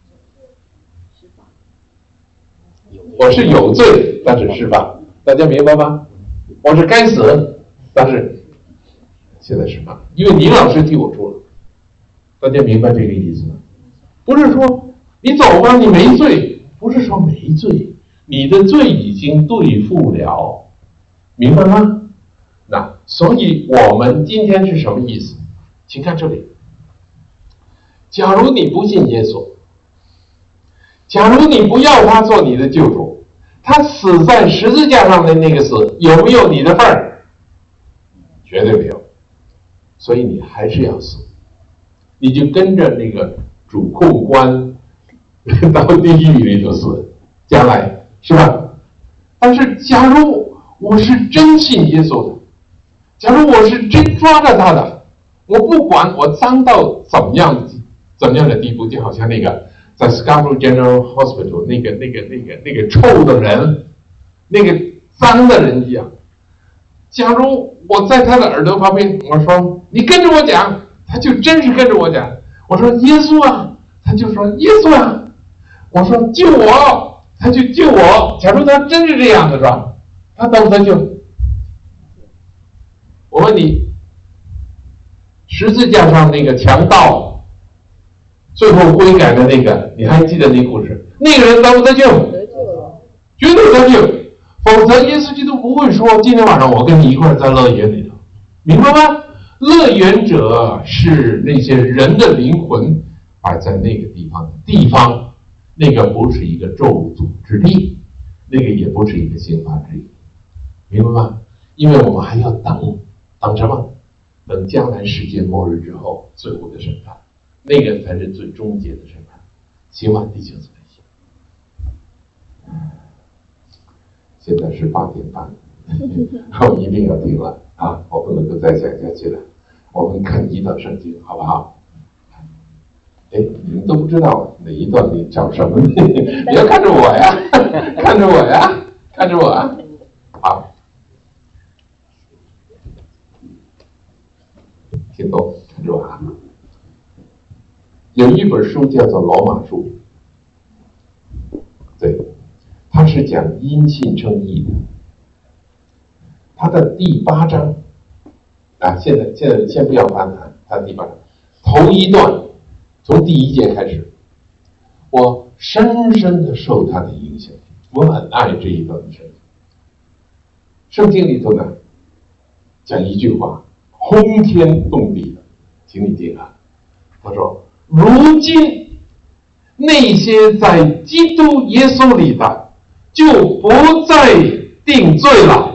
我是有罪，但是释放，大家明白吗？我是该死，但是现在释放，因为李老师替我出了，大家明白这个意思吗？不是说你走吧，你没罪，不是说没罪，你的罪已经对付了，明白吗？那所以我们今天是什么意思？请看这里，假如你不信耶稣，假如你不要他做你的救主，他死在十字架上的那个死，有没有你的份儿？绝对没有。所以你还是要死，你就跟着那个主控官到地狱里头死，将来是吧？但是假如我是真信耶稣的，假如我是真抓着他的，我不管我脏到怎么样的地步，就好像那个在 Scarborough General Hospital 那个臭的人，那个脏的人一样。假如我在他的耳朵旁边，我说你跟着我讲，他就真是跟着我讲。我说耶稣啊，他就说耶稣啊。我说救我，他就救我。假如他真是这样的是吧？他得不得救？我问你，十字架上那个强盗最后悔改的那个，你还记得那故事？那个人得不得救？ 得救了， 绝对得救。否则耶稣基督不会说今天晚上我跟你一块在乐园里头，明白吗？乐园者是那些人的灵魂摆在那个地方，那个不是一个咒诅之地，那个也不是一个刑罚之地，明白吗？因为我们还要等什么？等将来世界末日之后最后的审判，那个才是最终结的审判。希望弟兄姊妹，现在是8点半，我一定要停了啊！我不能够再讲下去了。我们看一段圣经，好不好？哎，你们都不知道哪一段你找什么？你要看着我呀，看着我呀，看着我啊！好，听懂？看着我啊！有一本书叫做《罗马书》，对。它是讲因信称义的，它的第8章啊，现在先不要翻它，它第8章头一段，从第1节开始，我深深的受它的影响，我很爱这一段的圣经。圣经里头呢，讲一句话， 轰天动地的，请你听啊，他说：“如今那些在基督耶稣里的，就不再定罪了。”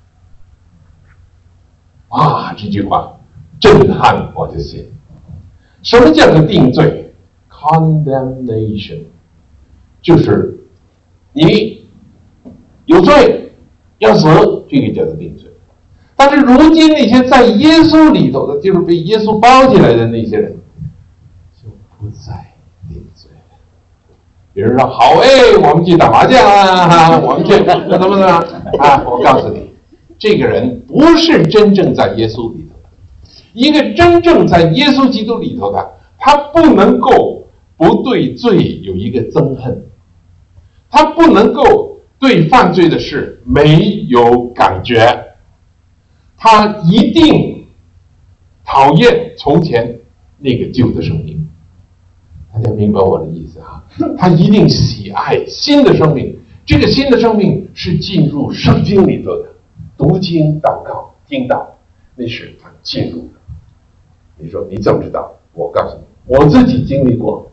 啊，这句话震撼我的心。什么叫做定罪 ？Condemnation， 就是你有罪要死，这个叫做定罪。但是如今那些在耶稣里头的，就是被耶稣包起来的那些人，就不再定罪了。比如说，好我们去打麻将啊，我们去怎么啊？我告诉你，这个人不是真正在耶稣里头的。一个真正在耶稣基督里头的，他不能够不对罪有一个憎恨，他不能够对犯罪的事没有感觉。他一定讨厌从前那个旧的生命，大家明白我的意思啊？他一定喜爱新的生命，这个新的生命是进入圣经里头的，读经、祷告、听到，那是他进入的。你说你怎么知道？我告诉你，我自己经历过。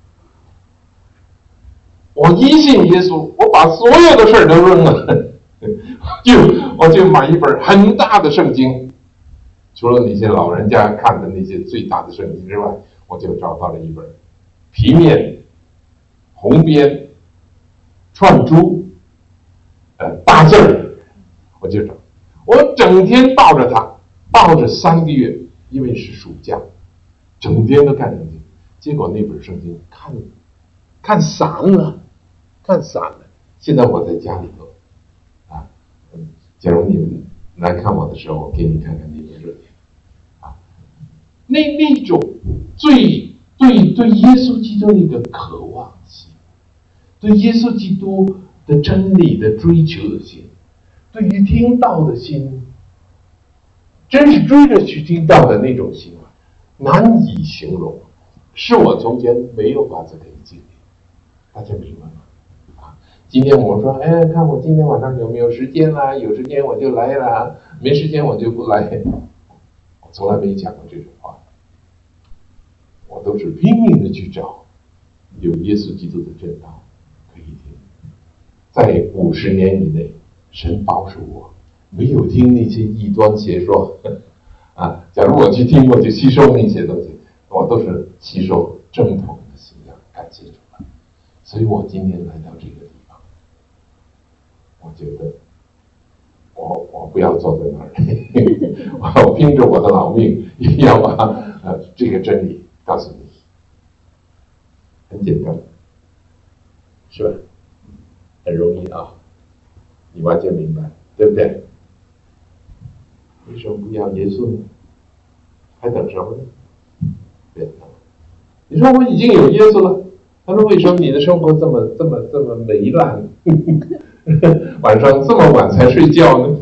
我一信耶稣，我把所有的事都扔了。我就买一本很大的圣经，除了那些老人家看的那些最大的圣经之外，我就找到了一本皮面红边串珠大字儿，我就找，我整天抱着它，抱着3个月，因为是暑假，整天都看圣经，结果那本圣经看散了。现在我在家里头啊，假如你们来看我的时候，我给你看看那本圣经啊，那种对耶稣基督那个渴望心，对耶稣基督的真理的追求的心，对于听道的心，真是追着去听道的那种心啊，难以形容，是我从前没有把这个经历，大家明白吗？今天我说，看我今天晚上有没有时间啦？有时间我就来啦，没时间我就不来。我从来没讲过这种话，我都是拼命的去找有耶稣基督的正道可以听。在50年以内，神保守我没有听那些异端邪说啊。假如我去听，我就吸收那些东西，我都是吸收正统的信仰，感谢主了。所以我今天来到这个地方，我觉得我不要坐在那儿，我拼着我的老命要把这个真理告诉你，很简单，是吧？很容易啊，你完全明白，对不对？为什么不要耶稣呢？还等什么呢？别等了。你说我已经有耶稣了，他说为什么你的生活这么糜烂？晚上这么晚才睡觉呢？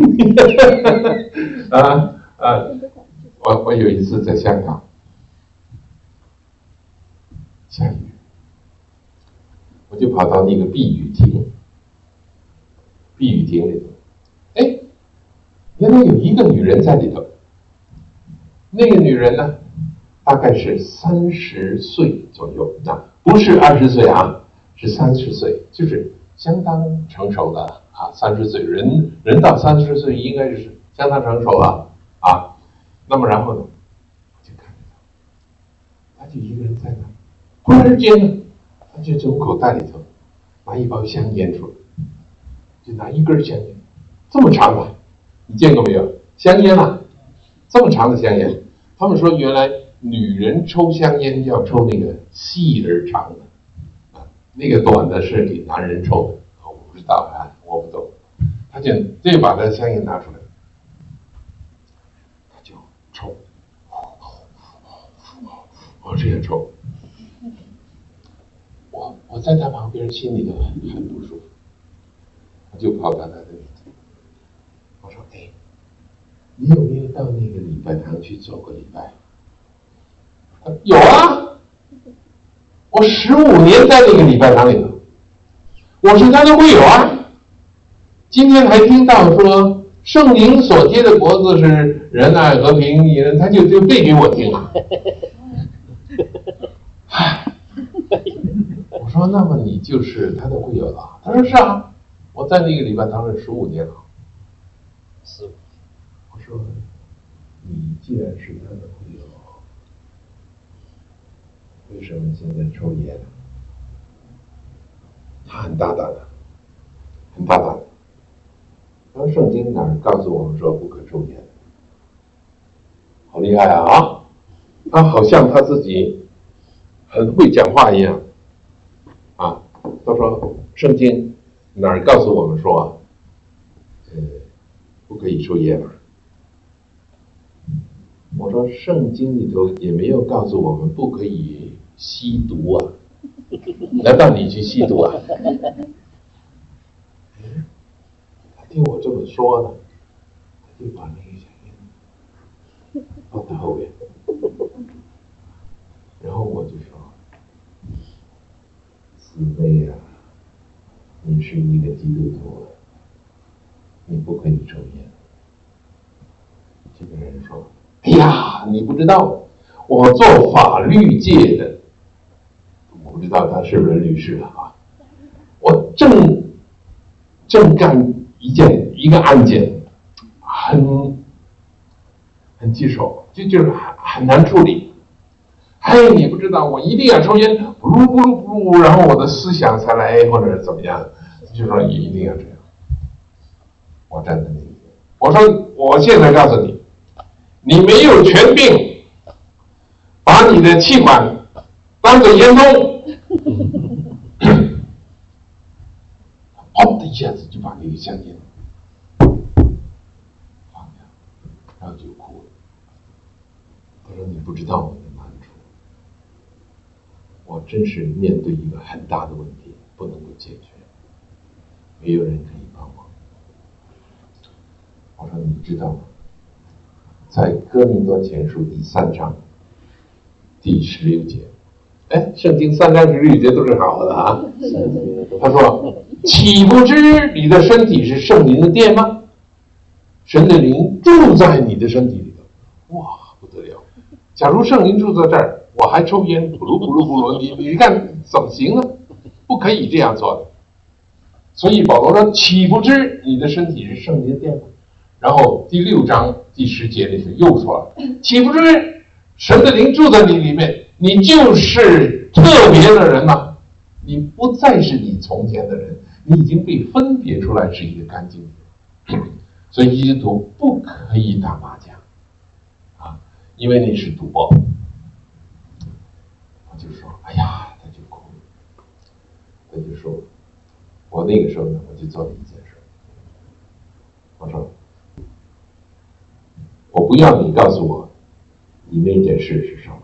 我有一次在香港下雨，我就跑到那个避雨亭里头，原来有一个女人在里头。那个女人呢，大概是30岁左右，不是20岁啊，是30岁，就是相当成熟的啊。30岁人到30岁应该是相当成熟了啊。那么然后呢，我就看着他就一个人在那，忽然间呢，他就从口袋里头拿一包香烟出来，就拿一根香烟，这么长的，你见过没有？香烟啊，这么长的香烟。他们说原来女人抽香烟要抽那个细而长的，那个短的是给男人抽的。我不知道啊，我不懂。他就这把这香烟拿出来，他就抽，我这样抽，我在他旁边心里头很不舒服，我就跑到他的面前，我说：“你有没有到那个礼拜堂去做过礼拜？”有啊，我15年在那个礼拜堂里头，我是他的会友啊。今天还听到说圣灵所结的果子是仁爱、和平、他就背给我听啊。我说那么你就是他的会友了？他说是啊，我在那个礼拜堂是15年了。我说你既然是他的会友，为什么现在抽烟呢？他很大胆的，很大胆的。他说圣经哪儿告诉我们说不可抽烟？好厉害啊！他好像他自己很会讲话一样啊。他说圣经哪儿告诉我们说不可以抽烟啊？我说圣经里头也没有告诉我们不可以吸毒啊，难道你去吸毒啊？他听我这么说呢，他就把那个香烟放在后面，然后我就说，姊妹啊，你是一个基督徒，你不可以抽烟。这个人说，哎呀，你不知道，我做法律界的，我不知道他是不是律师了啊。我正干一个案件，很棘手，就是很难处理。哎，你不知道，我一定要抽烟，不噜，然后我的思想才来，或者怎么样，就说你一定要这样。我站在那里，我说我现在告诉你，你没有权柄把你的气管当作烟囱，砰的一下子就把那个香烟放下，然后就哭了。他说你不知道我的难处，我真是面对一个很大的问题，不能够解决，没有人可以帮忙。我说你知道吗？在哥林多前书第3章第16节，圣经3章16节都是好的啊。他说：“岂不知你的身体是圣灵的殿吗？神的灵住在你的身体里头。”哇，不得了！假如圣灵住在这儿，我还抽烟，咕噜，你看怎么行呢？不可以这样做的。所以保罗说：“岂不知你的身体是圣灵的殿吗？”然后第6章第10节里头又说了：“岂不知神的灵住在你里面，你就是特别的人吗？你不再是你从前的人，你已经被分别出来是一个干净的人。所以基督徒不可以打麻将啊，因为那是赌博。”我就说：“哎呀，他就哭了。”他就说：“我那个时候呢，我就做了一件事，我说。我不要你告诉我你那件事是什么，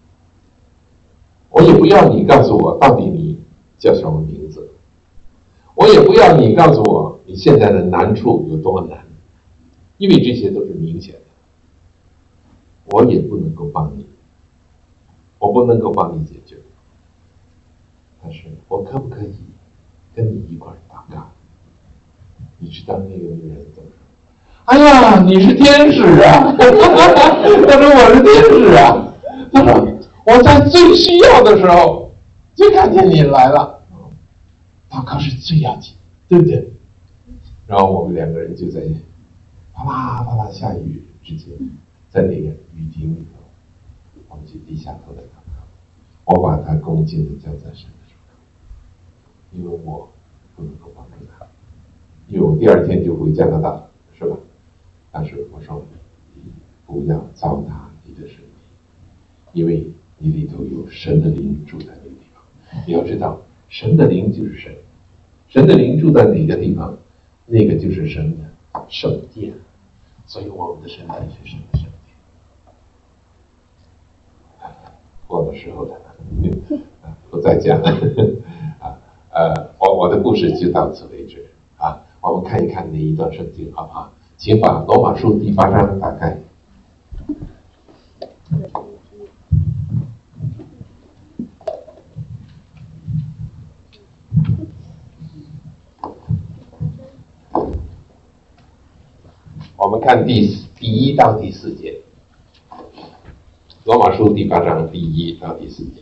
我也不要你告诉我到底你叫什么名字，我也不要你告诉我你现在的难处有多么难，因为这些都是明显的，我也不能够帮你，我不能够帮你解决，但是我可不可以跟你一块祷告？你知道那个女人怎么说？哎呀，你是天使啊！他说我是天使啊！他说我在最需要的时候就看见你来了。祷告是最要紧，对不对？然后我们2个人就在啪啦啪啦下雨之间，在那个雨亭里头，我们就低下头来祷告。我把他恭敬的交在神的手上，因为我不能够帮助他，因为我第2天就回加拿大了，是吧？但是我说你不要糟蹋你的身体，因为你里头有神的灵住在那个地方。你要知道，神的灵就是神，神的灵住在哪个地方，那个就是神的圣殿。所以我们的身体是神的圣殿。我的时候了，不再讲了我的故事就到此为止啊。我们看一看那一段圣经好不好？请把罗马书第8章打开。 我们看第1到第4节，罗马书第8章第1到第4节，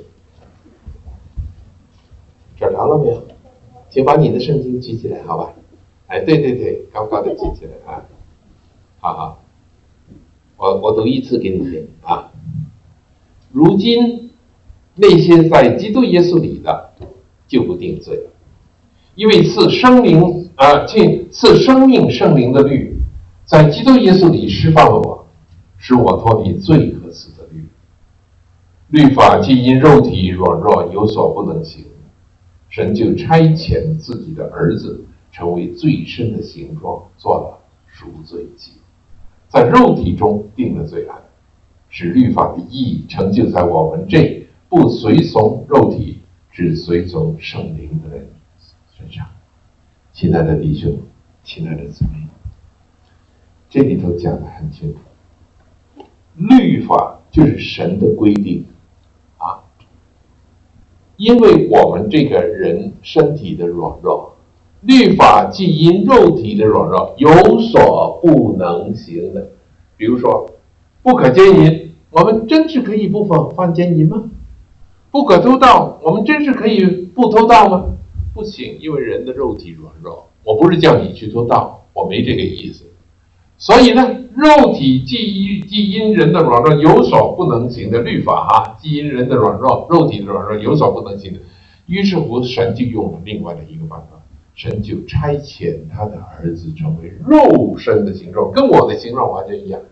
找着了没有？请把你的圣经举起来，好吧？哎，对，高高的举起来啊！好，我读一次给你听啊。如今那些在基督耶稣里的，就不定罪了，因为赐生命圣灵的律，在基督耶稣里释放了我，使我脱离罪和死的律。律法既因肉体软弱有所不能行，神就差遣自己的儿子成为最深的形状，做了赎罪祭，在肉体中定了罪案，使律法的义成就在我们这不随从肉体只随从圣灵的人身上。亲爱的弟兄，亲爱的姊妹，这里头讲得很清楚，律法就是神的规定啊，因为我们这个人身体的软弱，律法既因肉体的软弱有所不能行的。比如说不可奸淫，我们真是可以不犯奸淫吗？不可偷盗，我们真是可以不偷盗吗？不行，因为人的肉体软弱。我不是叫你去偷盗，我没这个意思。所以呢，肉体既因人的软弱有所不能行的，律法既因人的软弱，肉体的软弱有所不能行的，于是乎神就用了另外的一个办法，神就差遣他的儿子成为肉身的形状，跟我的形状完全一样。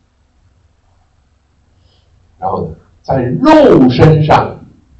然后呢，在肉身上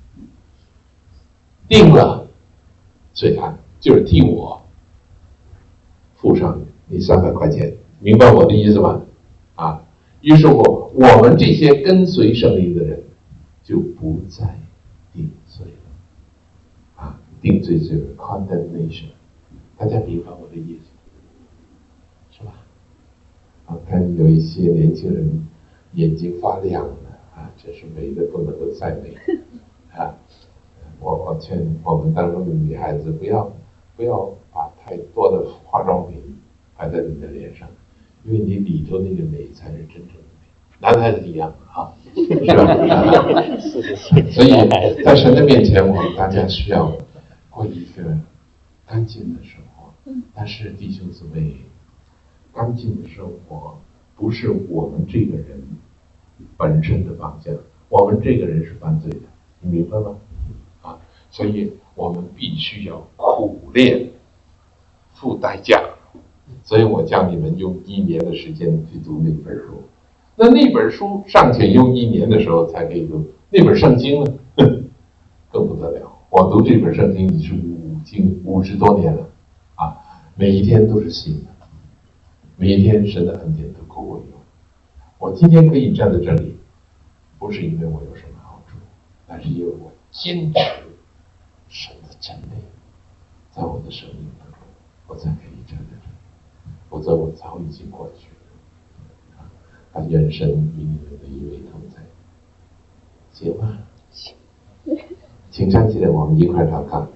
定了罪案，就是替我付上你300块钱，明白我的意思吗？啊，于是我们这些跟随圣灵的人就不再定罪了啊，定罪就是 condemnation， 大家明白我的意思是吧？啊，看有一些年轻人眼睛发亮了啊，真是美的不能够再美啊！我劝我们当中的女孩子不要把太多的化妆品摆在你的脸上，因为你里头那个美才是真正的美。男孩子一样啊，是吧？所以在神的面前，我们大家需要过一个干净的生活。但是弟兄姊妹，干净的生活不是我们这个人本身的绑架，我们这个人是犯罪的，你明白吗？啊，所以我们必须要苦练，付代价。所以我叫你们用1年的时间去读那本书。那本书尚且用1年的时候才可以读，那本圣经呢，更不得了。我读这本圣经已是50多年了啊，每一天都是新的，每一天神的恩典都够我用。我今天可以站在这里，不是因为我有什么好处，但是因为我坚持神的真理在我的生命当中，我才可以站在这里，否则我早已经过去了。愿神与你们的一位同在，行吗？行，请站起来，我们一块祷告。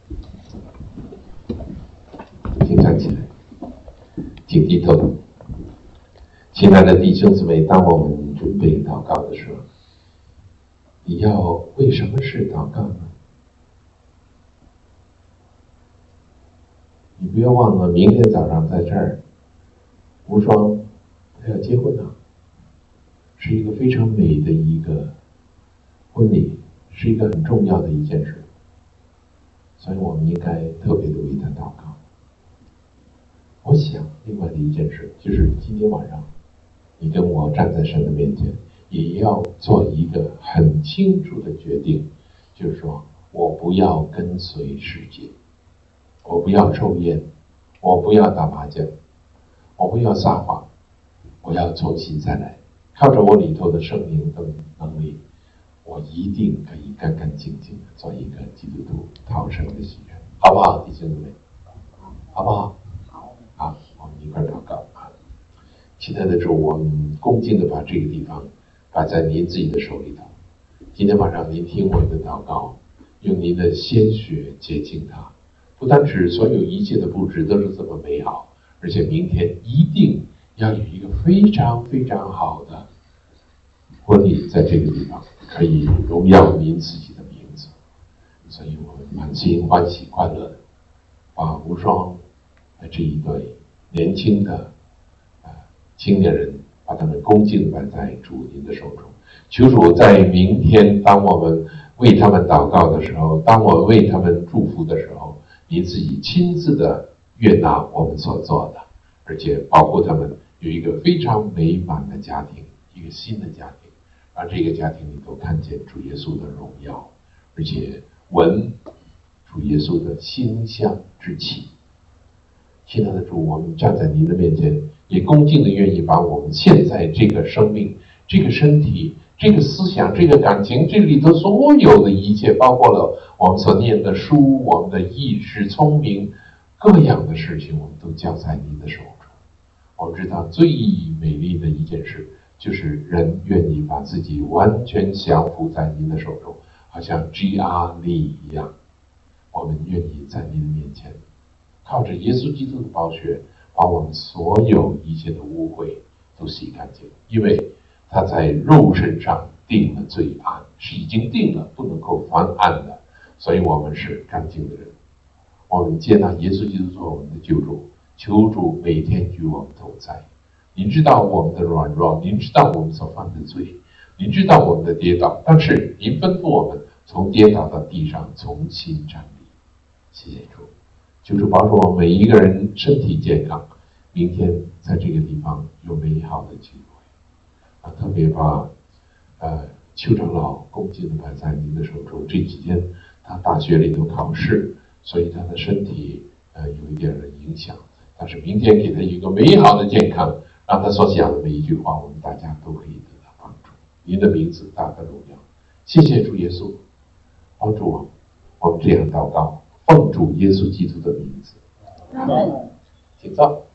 请站起来，请低头。亲爱的弟兄姊妹，当我们准备祷告的时候，你要为什么事祷告呢？你不要忘了，明天早上在这儿，无双他要结婚了，是一个非常美的一个婚礼，是一个很重要的一件事，所以我们应该特别的为他祷告。我想另外的一件事就是今天晚上你跟我站在神的面前，也要做一个很清楚的决定，就是说我不要跟随世界，我不要抽烟，我不要打麻将，我不要撒谎，我要重新再来，靠着我里头的圣灵的能力，我一定可以干干净净的做一个基督徒，讨神的喜悦，好不好，弟兄姊妹？好不好？好，我们一块祷告啊！亲爱的主，我们恭敬的把这个地方摆在您自己的手里头。今天晚上您听我的祷告，用您的鲜血洁净它。不单指所有一切的布置都是这么美好，而且明天一定要有一个非常非常好的婚礼，在这个地方可以荣耀您自己的名字。所以我们满心欢喜快乐的把无双这一对年轻的青年人，把他们恭敬地摆在主您的手中。求主在明天，当我们为他们祷告的时候，当我们为他们祝福的时候，你自己亲自的悦纳我们所做的，而且保护他们有一个非常美满的家庭，一个新的家庭，让这个家庭里都看见主耶稣的荣耀，而且闻主耶稣的馨香之气。亲爱的主，我们站在您的面前，也恭敬的愿意把我们现在这个生命、这个身体、这个思想、这个感情，这里头所有的一切，包括了我们所念的书、我们的意识、聪明，各样的事情，我们都交在您的手中。我们知道最美丽的一件事，就是人愿意把自己完全降服在您的手中，好像 G.R. Lee 一样，我们愿意在您的面前，靠着耶稣基督的宝血，把我们所有一切的污秽都洗干净，因为他在肉身上定了罪案，是已经定了，不能够翻案的，所以我们是干净的人。我们接纳耶稣基督做我们的救主，求主每天与我们同在。您知道我们的软弱，您知道我们所犯的罪，您知道我们的跌倒，但是您吩咐我们从跌倒到地上重新站立。谢谢主，求主保守我们每一个人身体健康，明天在这个地方有美好的聚会。特别把邱长老恭敬地摆在您的手中。这几天他大学里头考试，所以他的身体有一点的影响，但是明天给他一个美好的健康，让他所讲的每一句话，我们大家都可以得到帮助。您的名字大得荣耀，谢谢主耶稣，帮助我们这样祷告，奉主耶稣基督的名字，请坐。